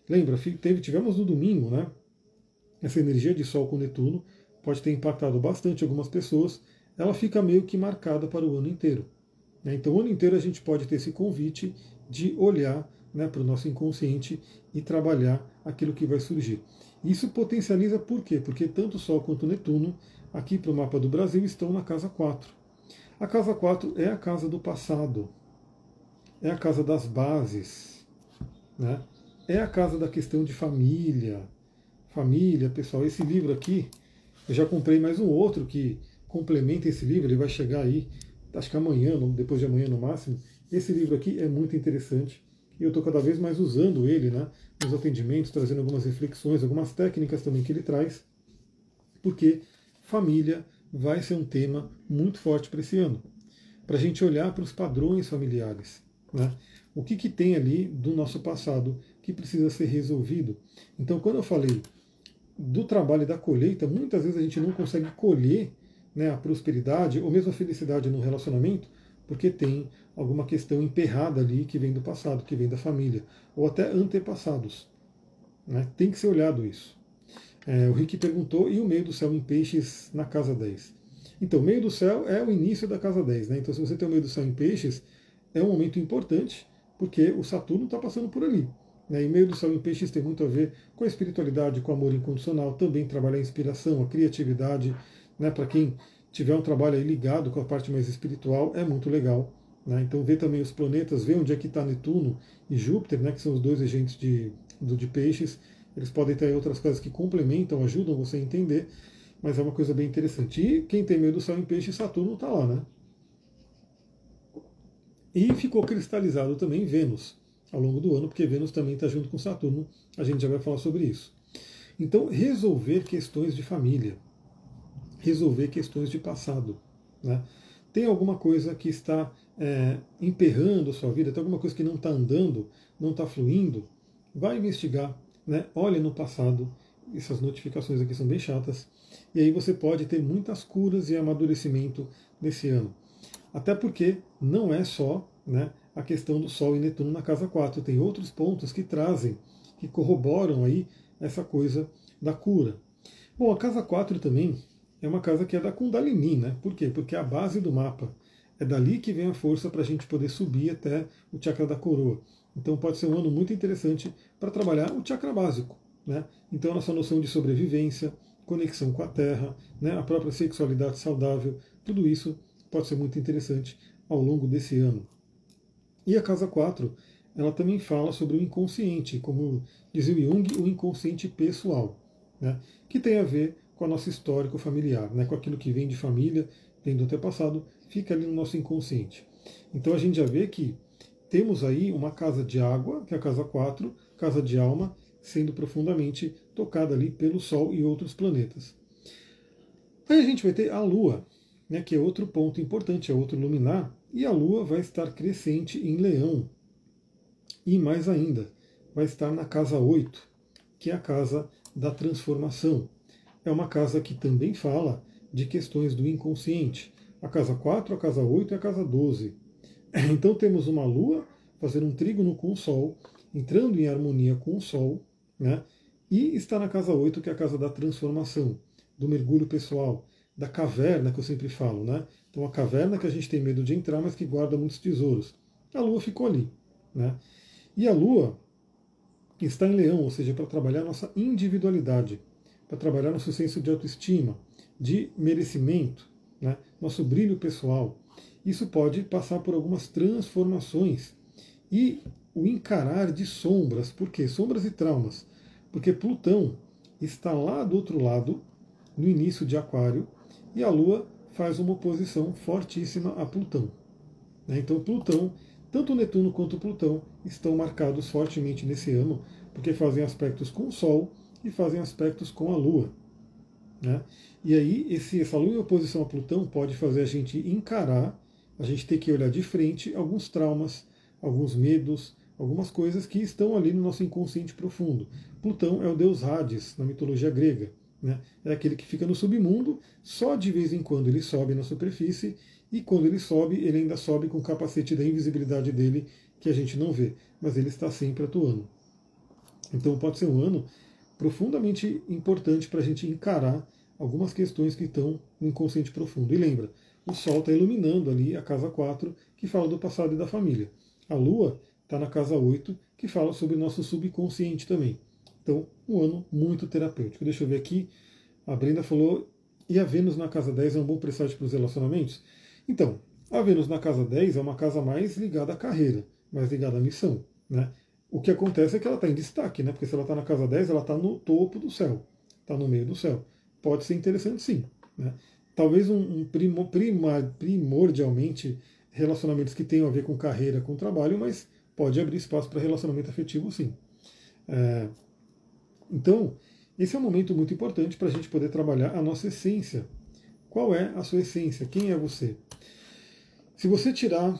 Lembra, teve, tivemos no domingo, né? Essa energia de Sol com Netuno pode ter impactado bastante algumas pessoas. Ela fica meio que marcada para o ano inteiro. Né? Então, o ano inteiro a gente pode ter esse convite de olhar, né, para o nosso inconsciente e trabalhar aquilo que vai surgir. Isso potencializa por quê? Porque tanto o Sol quanto o Netuno, aqui para o mapa do Brasil, estão na casa quatro. A casa quatro é a casa do passado, é a casa das bases, né? É a casa da questão de família. Família, pessoal, esse livro aqui, eu já comprei mais um outro que complementa esse livro, ele vai chegar aí, acho que amanhã, depois de amanhã no máximo. Esse livro aqui é muito interessante e eu estou cada vez mais usando ele, né, nos atendimentos, trazendo algumas reflexões, algumas técnicas também que ele traz, porque família vai ser um tema muito forte para esse ano, para a gente olhar para os padrões familiares, né? O que, que tem ali do nosso passado que precisa ser resolvido. Então, quando eu falei do trabalho e da colheita, muitas vezes a gente não consegue colher, né, a prosperidade ou mesmo a felicidade no relacionamento, porque tem alguma questão emperrada ali que vem do passado, que vem da família, ou até antepassados. Né? Tem que ser olhado isso. É, o Rick perguntou, e o meio do céu em peixes na casa dez? Então, o meio do céu é o início da casa dez. Né? Então, se você tem o meio do céu em peixes, é um momento importante, porque o Saturno está passando por ali. Né? E meio do céu em peixes tem muito a ver com a espiritualidade, com o amor incondicional, também trabalhar a inspiração, a criatividade. Né? Para quem tiver um trabalho aí ligado com a parte mais espiritual, é muito legal. Né? Então, ver também os planetas, ver onde é que está Netuno e Júpiter, né? Que são os dois regentes de, do, de peixes. Eles podem ter outras coisas que complementam, ajudam você a entender, mas é uma coisa bem interessante. E quem tem meio do céu em peixe, Saturno está lá, né? E ficou cristalizado também Vênus ao longo do ano, porque Vênus também está junto com Saturno, a gente já vai falar sobre isso. Então, resolver questões de família, resolver questões de passado. Né? Tem alguma coisa que está é, emperrando a sua vida, tem alguma coisa que não está andando, não está fluindo, vai investigar, né? Olha no passado, essas notificações aqui são bem chatas, e aí você pode ter muitas curas e amadurecimento nesse ano. Até porque não é só, né, a questão do Sol e Netuno na casa quatro, tem outros pontos que trazem, que corroboram aí essa coisa da cura. Bom, a casa quatro também é uma casa que é da Kundalini, né? Por quê? Porque é a base do mapa. É dali que vem a força para a gente poder subir até o chakra da coroa. Então pode ser um ano muito interessante para trabalhar o chakra básico, né? Então a nossa noção de sobrevivência, conexão com a Terra, né, a própria sexualidade saudável, tudo isso pode ser muito interessante ao longo desse ano. E a casa quatro, ela também fala sobre o inconsciente, como dizia o Jung, o inconsciente pessoal, né, que tem a ver com a nossa histórico familiar, né, com aquilo que vem de família, vem do antepassado, fica ali no nosso inconsciente. Então a gente já vê que temos aí uma casa de água, que é a casa quatro, casa de alma, sendo profundamente tocada ali pelo Sol e outros planetas. Aí a gente vai ter a Lua, né, que é outro ponto importante, é outro luminar, e a Lua vai estar crescente em Leão. E mais ainda, vai estar na casa oito, que é a casa da transformação. É uma casa que também fala de questões do inconsciente. A casa quatro, a casa oito e a casa doze. Então temos uma Lua fazendo um trígono com o Sol, entrando em harmonia com o Sol, né, e está na casa oito, que é a casa da transformação, do mergulho pessoal, da caverna que eu sempre falo, né? Então a caverna que a gente tem medo de entrar, mas que guarda muitos tesouros. A Lua ficou ali, né? E a Lua está em Leão, ou seja, para trabalhar nossa individualidade, para trabalhar nosso senso de autoestima, de merecimento, né? Nosso brilho pessoal. Isso pode passar por algumas transformações e o encarar de sombras. Por quê? Sombras e traumas. Porque Plutão está lá do outro lado, no início de Aquário, e a Lua faz uma oposição fortíssima a Plutão. Então Plutão, tanto Netuno quanto Plutão, estão marcados fortemente nesse ano, porque fazem aspectos com o Sol e fazem aspectos com a Lua. Né? E aí esse, essa Lua em oposição a Plutão pode fazer a gente encarar, a gente ter que olhar de frente alguns traumas, alguns medos, algumas coisas que estão ali no nosso inconsciente profundo. Plutão é o deus Hades, na mitologia grega. Né? É aquele que fica no submundo, só de vez em quando ele sobe na superfície, e quando ele sobe, ele ainda sobe com o capacete da invisibilidade dele, que a gente não vê, mas ele está sempre atuando. Então pode ser um ano profundamente importante para a gente encarar algumas questões que estão no inconsciente profundo. E lembra, o Sol está iluminando ali a casa quatro, que fala do passado e da família. A Lua está na casa oito, que fala sobre o nosso subconsciente também. Então, um ano muito terapêutico. Deixa eu ver aqui. A Brenda falou, e a Vênus na casa dez é um bom presságio para os relacionamentos? Então, a Vênus na casa dez é uma casa mais ligada à carreira, mais ligada à missão, né? O que acontece é que ela está em destaque, né? Porque se ela está na casa dez, ela está no topo do céu, está no meio do céu. Pode ser interessante, sim, né? Talvez um, um primo, prima, primordialmente relacionamentos que tenham a ver com carreira, com trabalho, mas pode abrir espaço para relacionamento afetivo, sim. É, então, esse é um momento muito importante para a gente poder trabalhar a nossa essência. Qual é a sua essência? Quem é você? Se você tirar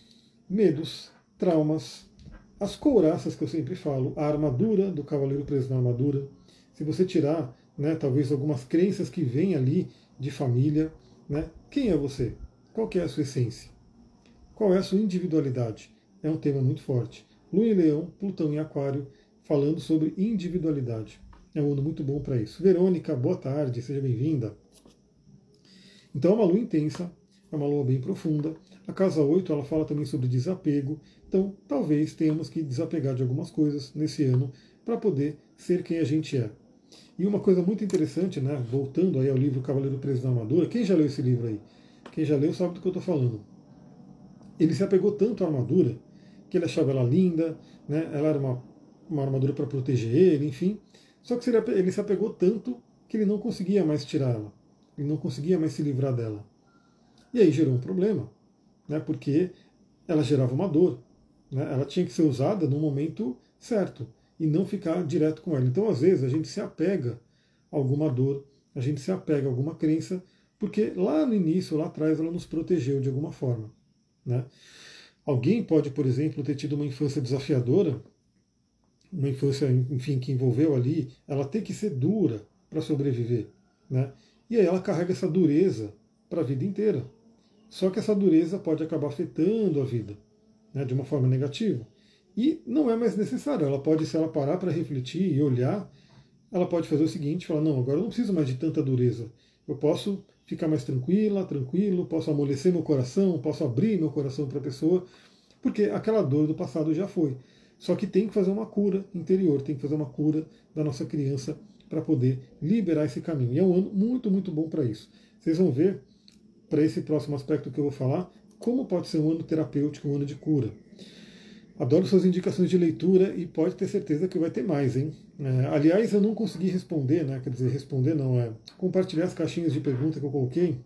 medos, traumas, as couraças que eu sempre falo, a armadura do cavaleiro preso na armadura, se você tirar, né, talvez algumas crenças que vêm ali de família, né, quem é você? Qual que é a sua essência? Qual é a sua individualidade? É um tema muito forte. Lua em Leão, Plutão em Aquário, falando sobre individualidade. É um ano muito bom para isso. Verônica, boa tarde, seja bem-vinda. Então é uma lua intensa, é uma lua bem profunda. A casa oito, ela fala também sobre desapego. Então, talvez tenhamos que desapegar de algumas coisas nesse ano para poder ser quem a gente é. E uma coisa muito interessante, né, voltando aí ao livro Cavaleiro Preso na Armadura, quem já leu esse livro aí? Quem já leu sabe do que eu estou falando. Ele se apegou tanto à armadura, que ele achava ela linda, né, ela era uma, uma armadura para proteger ele, enfim. Só que ele se apegou tanto que ele não conseguia mais tirar ela. Ele não conseguia mais se livrar dela. E aí gerou um problema, né, porque ela gerava uma dor. Né, ela tinha que ser usada no momento certo e não ficar direto com ela. Então, às vezes, a gente se apega a alguma dor, a gente se apega a alguma crença, porque lá no início, lá atrás, ela nos protegeu de alguma forma. Né? Alguém pode, por exemplo, ter tido uma infância desafiadora, uma infância, enfim, que envolveu ali, ela ter que ser dura para sobreviver. Né? E aí ela carrega essa dureza para a vida inteira. Só que essa dureza pode acabar afetando a vida, né, de uma forma negativa. E não é mais necessário. Ela pode, se ela parar para refletir e olhar, ela pode fazer o seguinte, falar, não, agora eu não preciso mais de tanta dureza. Eu posso ficar mais tranquila, tranquilo, posso amolecer meu coração, posso abrir meu coração para a pessoa, porque aquela dor do passado já foi. Só que tem que fazer uma cura interior, tem que fazer uma cura da nossa criança para poder liberar esse caminho. E é um ano muito, muito bom para isso. Vocês vão ver, para esse próximo aspecto que eu vou falar, como pode ser um ano terapêutico, um ano de cura. Adoro suas indicações de leitura e pode ter certeza que vai ter mais, hein? É, aliás, eu não consegui responder, né? Quer dizer, responder não, é compartilhar as caixinhas de pergunta que eu coloquei,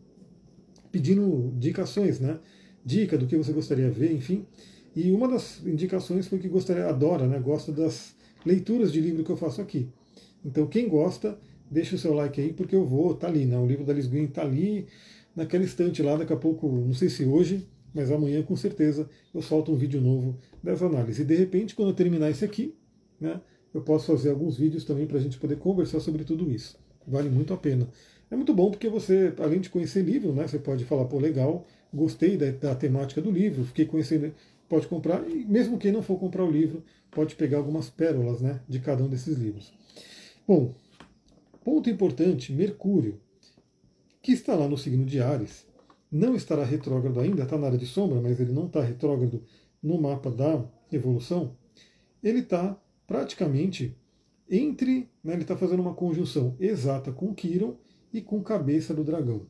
pedindo indicações, né? Dica do que você gostaria de ver, enfim. E uma das indicações foi que gostaria, adora, né? Gosta das leituras de livro que eu faço aqui. Então, quem gosta, deixa o seu like aí, porque eu vou, tá ali, né? O livro da Liz Green tá ali, naquela estante lá, daqui a pouco, não sei se hoje, mas amanhã com certeza eu solto um vídeo novo dessa análise. E de repente, quando eu terminar esse aqui, né, eu posso fazer alguns vídeos também para a gente poder conversar sobre tudo isso. Vale muito a pena. É muito bom porque você, além de conhecer livro, né, você pode falar, pô, legal, gostei da, da temática do livro, fiquei conhecendo, pode comprar, e mesmo quem não for comprar o livro, pode pegar algumas pérolas, né, de cada um desses livros. Bom, ponto importante, Mercúrio, que está lá no signo de Áries, não estará retrógrado ainda, está na área de sombra, mas ele não está retrógrado no mapa da evolução. Ele está praticamente entre, né, ele está fazendo uma conjunção exata com Quirón e com Cabeça do Dragão.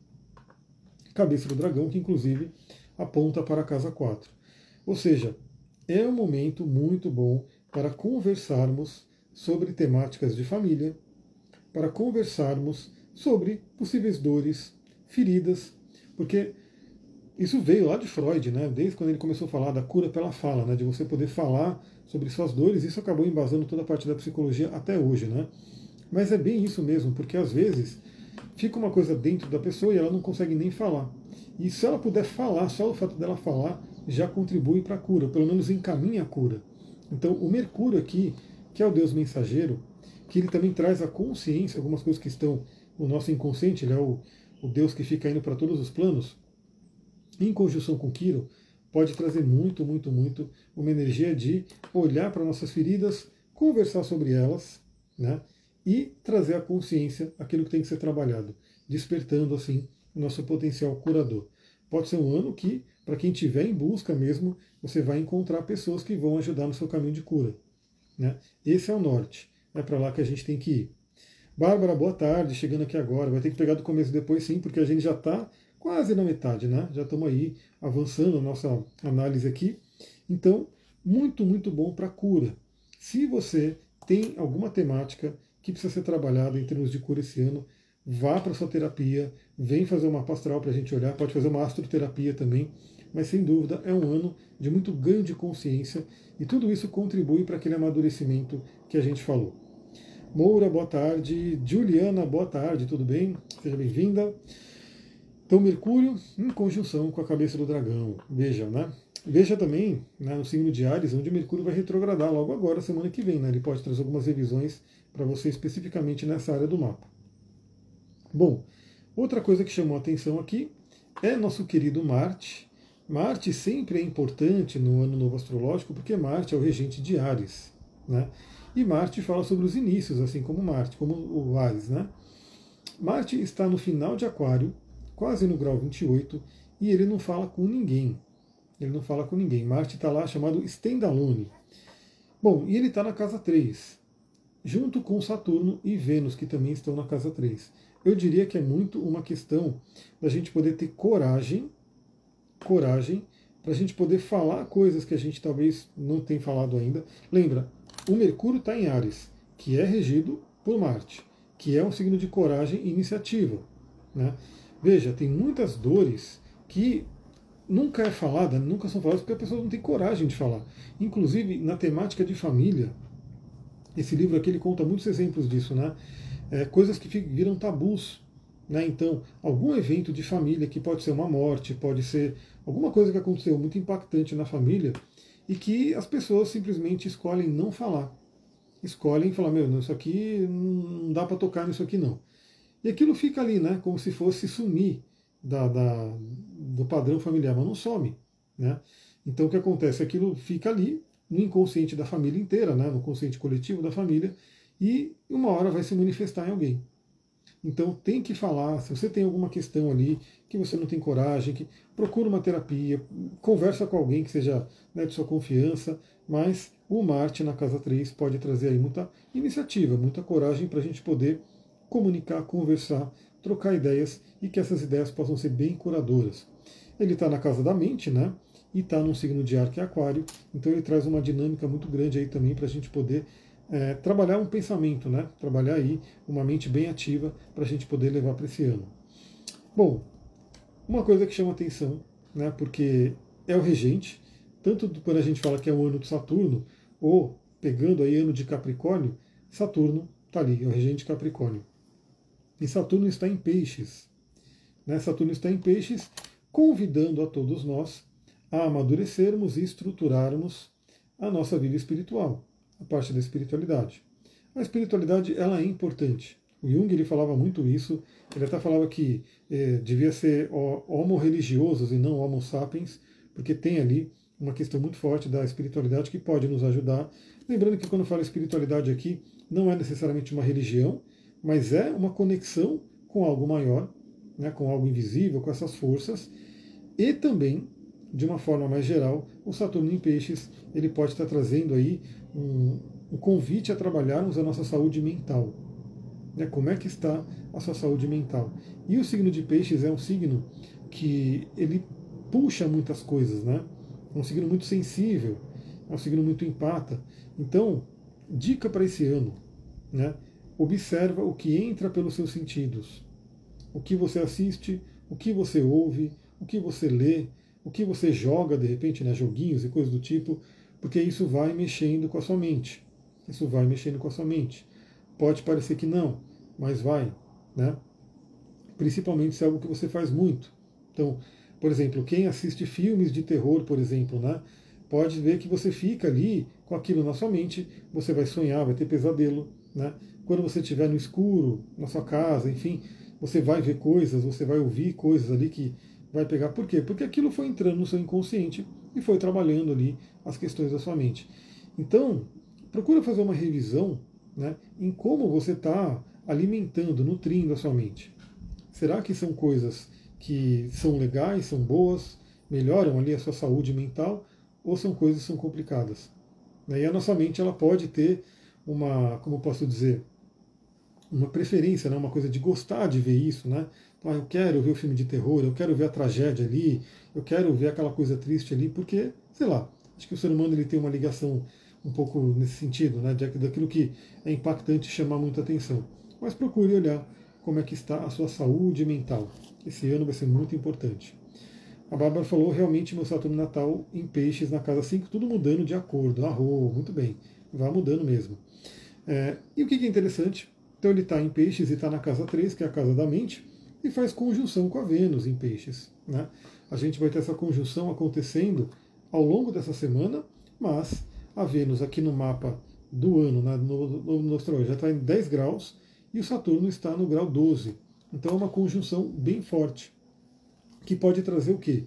Cabeça do Dragão, que inclusive aponta para a casa quatro. Ou seja, é um momento muito bom para conversarmos sobre temáticas de família, para conversarmos sobre possíveis dores, feridas, porque isso veio lá de Freud, né? Desde quando ele começou a falar da cura pela fala, né? De você poder falar sobre suas dores, isso acabou embasando toda a parte da psicologia até hoje, né? Mas é bem isso mesmo, porque às vezes fica uma coisa dentro da pessoa e ela não consegue nem falar. E se ela puder falar, só o fato dela falar já contribui para a cura, pelo menos encaminha a cura. Então o Mercúrio aqui, que é o Deus mensageiro, que ele também traz a consciência, algumas coisas que estão no nosso inconsciente, ele é o, o Deus que fica indo para todos os planos, em conjunção com Quirón, pode trazer muito, muito, muito uma energia de olhar para nossas feridas conversar sobre elas, né? E trazer à consciência aquilo que tem que ser trabalhado, despertando assim o nosso potencial curador. Pode ser um ano que, para quem estiver em busca mesmo, você vai encontrar pessoas que vão ajudar no seu caminho de cura, né? Esse é o norte, é para lá que a gente tem que ir. Bárbara, boa tarde, chegando aqui agora. Vai ter que pegar do começo depois sim, porque a gente já está quase na metade, né? Já estamos aí avançando a nossa análise aqui. Então, muito, muito bom para cura. Se você tem alguma temática que precisa ser trabalhada em termos de cura esse ano, vá para sua terapia, vem fazer uma pastoral para a gente olhar, pode fazer uma astroterapia também, mas sem dúvida é um ano de muito ganho de consciência e tudo isso contribui para aquele amadurecimento que a gente falou. Moura, boa tarde. Juliana, boa tarde, tudo bem? Seja bem-vinda. Então, Mercúrio em conjunção com a cabeça do dragão. Veja, né? Veja também, né, no signo de Áries, onde Mercúrio vai retrogradar logo agora, semana que vem. Né? Ele pode trazer algumas revisões para você especificamente nessa área do mapa. Bom, outra coisa que chamou a atenção aqui é nosso querido Marte. Marte sempre é importante no ano novo astrológico, porque Marte é o regente de Áries, né? E Marte fala sobre os inícios, assim como Marte, como o Áries, né? Marte está no final de Aquário, quase no grau vinte e oito, e ele não fala com ninguém. Ele não fala com ninguém. Marte está lá chamado standalone. Bom, e ele está na casa três, junto com Saturno e Vênus, que também estão na casa três. Eu diria que é muito uma questão da gente poder ter coragem, coragem, para a gente poder falar coisas que a gente talvez não tenha falado ainda. Lembra, o Mercúrio está em Áries, que é regido por Marte, que é um signo de coragem e iniciativa, né? Veja, tem muitas dores que nunca é falada, nunca são faladas porque a pessoa não tem coragem de falar. Inclusive, na temática de família, esse livro aqui ele conta muitos exemplos disso, né? É, coisas que viram tabus, né? Então, algum evento de família, que pode ser uma morte, pode ser alguma coisa que aconteceu muito impactante na família, e que as pessoas simplesmente escolhem não falar. Escolhem falar, meu, isso aqui não dá para tocar nisso aqui não. E aquilo fica ali, né, como se fosse sumir da, da, do padrão familiar, mas não some, né? Então o que acontece? Aquilo fica ali, no inconsciente da família inteira, né, no consciente coletivo da família, e uma hora vai se manifestar em alguém. Então tem que falar, se você tem alguma questão ali, que você não tem coragem, que procura uma terapia, conversa com alguém que seja, né, de sua confiança, mas o Marte na casa três pode trazer aí muita iniciativa, muita coragem para a gente poder comunicar, conversar, trocar ideias e que essas ideias possam ser bem curadoras. Ele está na casa da mente, né? E está num signo de ar que é Aquário, então ele traz uma dinâmica muito grande aí também para a gente poder É, trabalhar um pensamento, né? Trabalhar aí uma mente bem ativa para a gente poder levar para esse ano. Bom, uma coisa que chama atenção, né? Porque é o regente, tanto quando a gente fala que é o ano de Saturno, ou pegando aí ano de Capricórnio, Saturno está ali, é o regente de Capricórnio. E Saturno está em Peixes. Né? Saturno está em Peixes, convidando a todos nós a amadurecermos e estruturarmos a nossa vida espiritual. A parte da espiritualidade. A espiritualidade ela é importante. O Jung ele falava muito isso. Ele até falava que eh, devia ser homo religiosos e não homo sapiens, porque tem ali uma questão muito forte da espiritualidade que pode nos ajudar. Lembrando que quando eu falo espiritualidade aqui, não é necessariamente uma religião, mas é uma conexão com algo maior, né, com algo invisível, com essas forças, e também de uma forma mais geral, o Saturno em Peixes ele pode estar trazendo aí um, um convite a trabalharmos a nossa saúde mental. Né? Como é que está a sua saúde mental? E o signo de Peixes é um signo que ele puxa muitas coisas, né? É um signo muito sensível, é um signo muito empata. Então, dica para esse ano, né? Observa o que entra pelos seus sentidos. O que você assiste, o que você ouve, o que você lê, o que você joga, de repente, né, joguinhos e coisas do tipo, porque isso vai mexendo com a sua mente. Isso vai mexendo com a sua mente. Pode parecer que não, mas vai, né? Principalmente se é algo que você faz muito. Então, por exemplo, quem assiste filmes de terror, por exemplo, né, pode ver que você fica ali com aquilo na sua mente, você vai sonhar, vai ter pesadelo, né? Quando você estiver no escuro, na sua casa, enfim, você vai ver coisas, você vai ouvir coisas ali que vai pegar. Por quê? Porque aquilo foi entrando no seu inconsciente e foi trabalhando ali as questões da sua mente. Então, procura fazer uma revisão, né, em como você está alimentando, nutrindo a sua mente. Será que são coisas que são legais, são boas, melhoram ali a sua saúde mental, ou são coisas que são complicadas? E a nossa mente ela pode ter uma, como eu posso dizer, uma preferência, né? Uma coisa de gostar de ver isso, né? Então, ah, eu quero ver o filme de terror, eu quero ver a tragédia ali, eu quero ver aquela coisa triste ali, porque, sei lá, acho que o ser humano ele tem uma ligação um pouco nesse sentido, né? Daquilo que é impactante e chamar muita atenção. Mas procure olhar como é que está a sua saúde mental. Esse ano vai ser muito importante. A Bárbara falou, realmente meu Saturno natal em peixes na casa cinco, tudo mudando de acordo. Arro, muito bem, vai mudando mesmo. É, e o que é interessante? Então ele está em peixes e está na casa três, que é a casa da mente, e faz conjunção com a Vênus em peixes. Né? A gente vai ter essa conjunção acontecendo ao longo dessa semana, mas a Vênus aqui no mapa do ano, né, no, no, no astrologia, já está em dez graus, e o Saturno está no grau doze. Então é uma conjunção bem forte, que pode trazer o quê?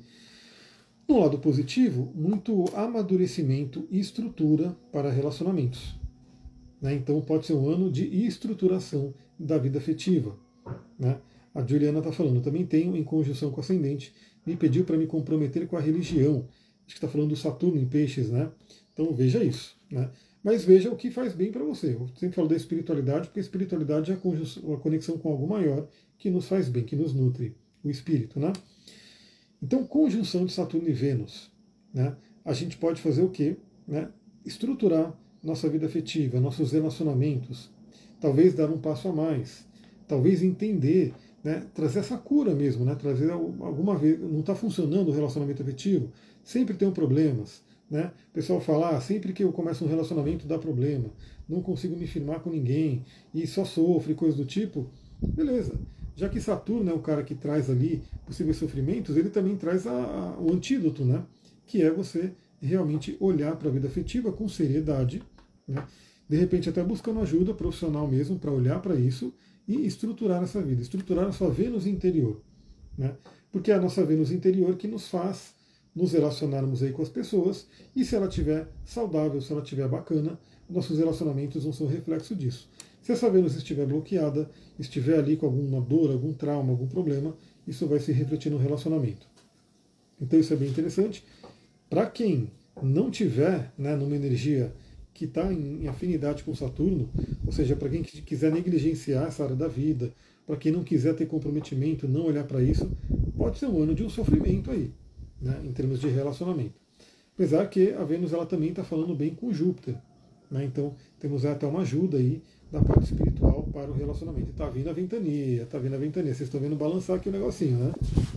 No lado positivo, muito amadurecimento e estrutura para relacionamentos. Né? Então pode ser um ano de estruturação da vida afetiva. Né? A Juliana está falando, também tenho em conjunção com o ascendente, me pediu para me comprometer com a religião. Acho que está falando do Saturno em peixes, né? Então veja isso. Né? Mas veja o que faz bem para você. Eu sempre falo da espiritualidade, porque a espiritualidade é a conexão com algo maior que nos faz bem, que nos nutre, o espírito. Né? Então, conjunção de Saturno e Vênus. Né? A gente pode fazer o quê? Né? Estruturar nossa vida afetiva, nossos relacionamentos, talvez dar um passo a mais, talvez entender, né, trazer essa cura mesmo, né, trazer alguma vez, não está funcionando o relacionamento afetivo, sempre tem problemas, né, o pessoal fala, ah, sempre que eu começo um relacionamento dá problema, não consigo me firmar com ninguém, e só sofre, coisas do tipo, beleza, já que Saturno é o cara que traz ali possíveis sofrimentos, ele também traz a, a, o antídoto, né, que é você realmente olhar para a vida afetiva com seriedade, né? De repente até buscando ajuda profissional mesmo para olhar para isso e estruturar essa vida, estruturar a sua Vênus interior. Né? Porque é a nossa Vênus interior que nos faz nos relacionarmos aí com as pessoas, e se ela estiver saudável, se ela estiver bacana, nossos relacionamentos vão ser um reflexo disso. Se essa Vênus estiver bloqueada, estiver ali com alguma dor, algum trauma, algum problema, isso vai se refletir no relacionamento. Então isso é bem interessante. Para quem não tiver, né, numa energia que está em afinidade com Saturno, ou seja, para quem quiser negligenciar essa área da vida, para quem não quiser ter comprometimento, não olhar para isso, pode ser um ano de um sofrimento aí, né, em termos de relacionamento. Apesar que a Vênus ela também está falando bem com Júpiter, né, então temos até uma ajuda aí da parte espiritual para o relacionamento. Está vindo a ventania, está vindo a ventania, vocês estão vendo balançar aqui o negocinho, né?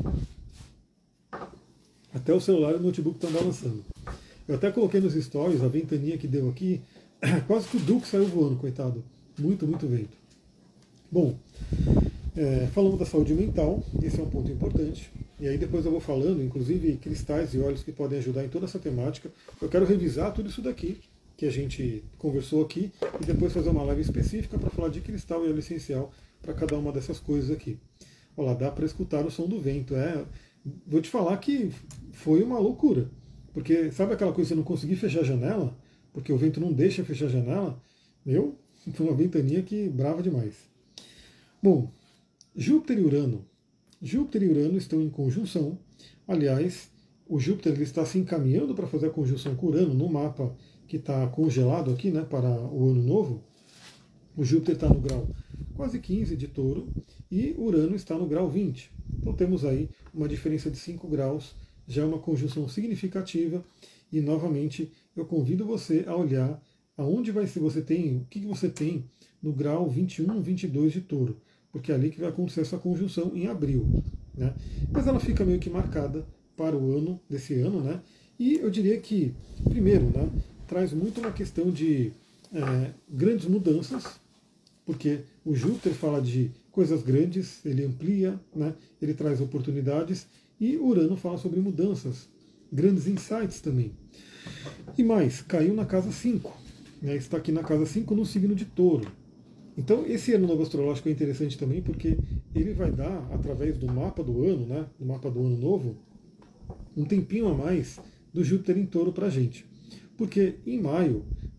Até o celular e o notebook estão balançando. Eu até coloquei nos stories a ventania que deu aqui, quase que o Duque saiu voando, coitado. Muito, muito vento. Bom, é, falando da saúde mental, esse é um ponto importante. E aí depois eu vou falando, inclusive, cristais e óleos que podem ajudar em toda essa temática. Eu quero revisar tudo isso daqui que a gente conversou aqui e depois fazer uma live específica para falar de cristal e óleo essencial para cada uma dessas coisas aqui. Olha lá, dá para escutar o som do vento. É, vou te falar que foi uma loucura. Porque sabe aquela coisa de você não conseguir fechar a janela? Porque o vento não deixa fechar a janela? Meu, foi uma ventania que brava demais. Bom, Júpiter e Urano. Júpiter e Urano estão em conjunção. Aliás, o Júpiter ele está se encaminhando para fazer a conjunção com Urano no mapa que está congelado aqui, né, para o ano novo. O Júpiter está no grau quase quinze de Touro e Urano está no grau vinte. Então temos aí uma diferença de cinco graus, já é uma conjunção significativa, e novamente eu convido você a olhar aonde vai ser você tem, o que você tem no grau vinte e um, vinte e dois de Touro, porque é ali que vai acontecer essa conjunção em abril. Né? Mas ela fica meio que marcada para o ano desse ano, né? E eu diria que, primeiro, né, traz muito uma questão de é, grandes mudanças, porque o Júpiter fala de coisas grandes, ele amplia, né, ele traz oportunidades, e Urano fala sobre mudanças, grandes insights também. E mais, caiu na casa cinco, né, está aqui na casa cinco no signo de Touro. Então esse ano novo astrológico é interessante também porque ele vai dar, através do mapa do ano, né, do mapa do ano novo, um tempinho a mais do Júpiter em Touro para a gente. Porque em maio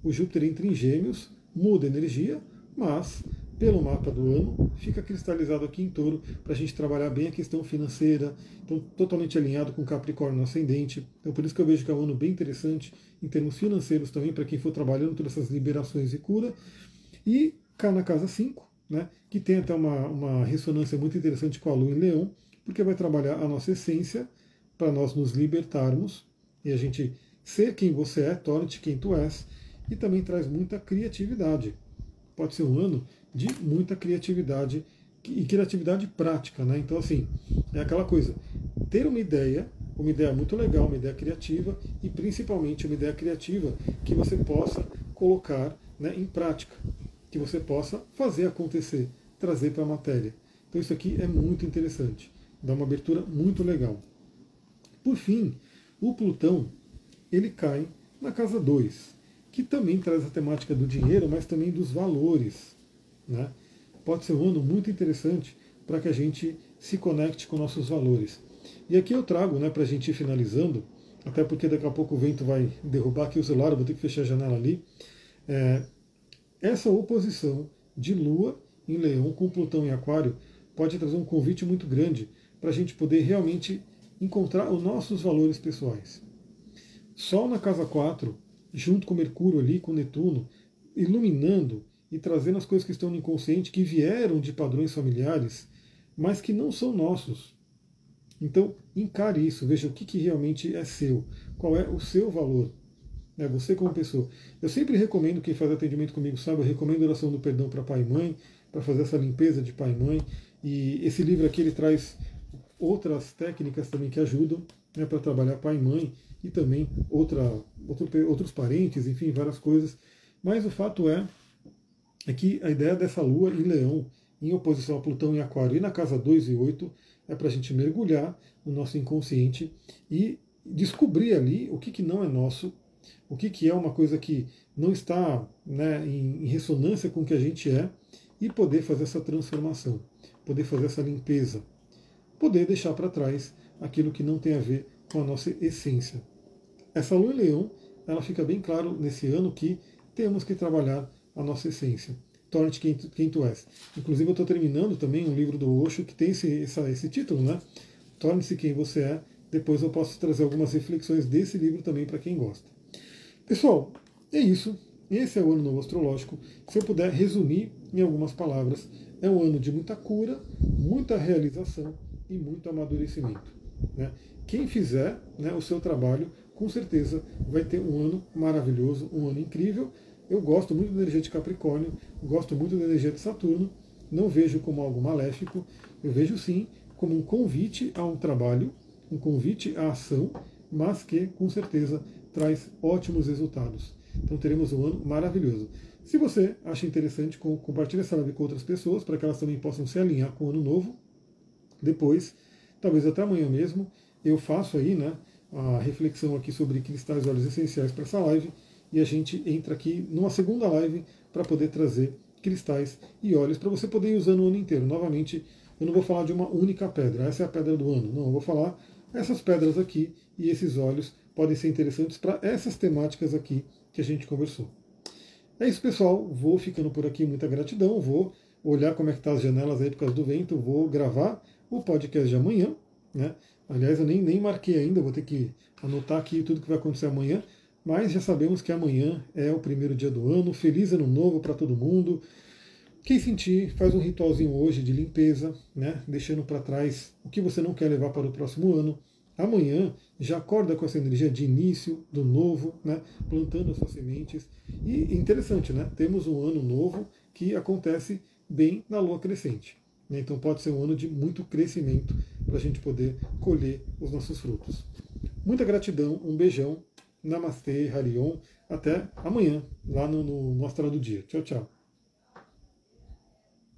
o Júpiter entra em Gêmeos, muda a energia, mas pelo mapa do ano, fica cristalizado aqui em Touro para a gente trabalhar bem a questão financeira, então totalmente alinhado com Capricórnio no ascendente. Então por isso que eu vejo que é um ano bem interessante em termos financeiros também, para quem for trabalhando todas essas liberações e cura. E cá na casa cinco, né, que tem até uma, uma ressonância muito interessante com a Lua em Leão, porque vai trabalhar a nossa essência para nós nos libertarmos e a gente ser quem você é, torne-te quem tu és, e também traz muita criatividade. Pode ser um ano de muita criatividade e criatividade prática, né? Então, assim, é aquela coisa, ter uma ideia, uma ideia muito legal, uma ideia criativa e principalmente uma ideia criativa que você possa colocar, né, em prática, que você possa fazer acontecer, trazer para a matéria. Então, isso aqui é muito interessante, dá uma abertura muito legal. Por fim, o Plutão, ele cai na casa dois, que também traz a temática do dinheiro, mas também dos valores, né? Pode ser um ano muito interessante para que a gente se conecte com nossos valores. E aqui eu trago, né, para a gente ir finalizando, até porque daqui a pouco o vento vai derrubar aqui o celular, eu vou ter que fechar a janela ali. É, essa oposição de Lua em Leão com Plutão em Aquário pode trazer um convite muito grande para a gente poder realmente encontrar os nossos valores pessoais. Sol na casa quatro, junto com Mercúrio ali, com Netuno, iluminando e trazendo as coisas que estão no inconsciente, que vieram de padrões familiares, mas que não são nossos. Então, encare isso, veja o que, que realmente é seu, qual é o seu valor, né, você como pessoa. Eu sempre recomendo, quem faz atendimento comigo sabe, eu recomendo oração do perdão para pai e mãe, para fazer essa limpeza de pai e mãe, e esse livro aqui ele traz outras técnicas também que ajudam, né, para trabalhar pai e mãe, e também outra, outro, outros parentes, enfim, várias coisas. Mas o fato é, é que a ideia dessa Lua em Leão, em oposição a Plutão em Aquário e na casa dois e oito, é para a gente mergulhar no nosso inconsciente e descobrir ali o que, que não é nosso, o que, que é uma coisa que não está, né, em, em ressonância com o que a gente é, e poder fazer essa transformação, poder fazer essa limpeza, poder deixar para trás aquilo que não tem a ver com a nossa essência. Essa Lua em Leão, ela fica bem claro nesse ano que temos que trabalhar a nossa essência. Torne-te quem, quem tu és. Inclusive eu estou terminando também um livro do Osho que tem esse, essa, esse título, né? Torne-se quem você é. Depois eu posso trazer algumas reflexões desse livro também para quem gosta. Pessoal, é isso. Esse é o Ano Novo Astrológico. Se eu puder resumir em algumas palavras, é um ano de muita cura, muita realização e muito amadurecimento, né? Quem fizer, né, o seu trabalho, com certeza vai ter um ano maravilhoso, um ano incrível. Eu gosto muito da energia de Capricórnio, gosto muito da energia de Saturno, não vejo como algo maléfico, eu vejo sim como um convite a um trabalho, um convite à ação, mas que com certeza traz ótimos resultados. Então teremos um ano maravilhoso. Se você acha interessante, compartilhe essa live com outras pessoas, para que elas também possam se alinhar com o ano novo. Depois, talvez até amanhã mesmo, eu faço aí, né, a reflexão aqui sobre cristais e óleos essenciais para essa live, e a gente entra aqui numa segunda live para poder trazer cristais e óleos para você poder ir usando o ano inteiro. Novamente, eu não vou falar de uma única pedra, essa é a pedra do ano. Não, eu vou falar essas pedras aqui e esses óleos podem ser interessantes para essas temáticas aqui que a gente conversou. É isso, pessoal. Vou ficando por aqui. Muita gratidão. Vou olhar como é que tá as janelas aí por causa do vento. Vou gravar o podcast de amanhã, né? Aliás, eu nem, nem marquei ainda. Vou ter que anotar aqui tudo que vai acontecer amanhã. Mas já sabemos que amanhã é o primeiro dia do ano. Feliz ano novo para todo mundo. Quem sentir, faz um ritualzinho hoje de limpeza, né? Deixando para trás o que você não quer levar para o próximo ano. Amanhã já acorda com essa energia de início, do novo, né? Plantando as suas sementes. E interessante, né? Temos um ano novo que acontece bem na lua crescente. Né? Então pode ser um ano de muito crescimento para a gente poder colher os nossos frutos. Muita gratidão, um beijão, Namastê, Harion, até amanhã, lá no, no, no Astral do Dia. Tchau, tchau.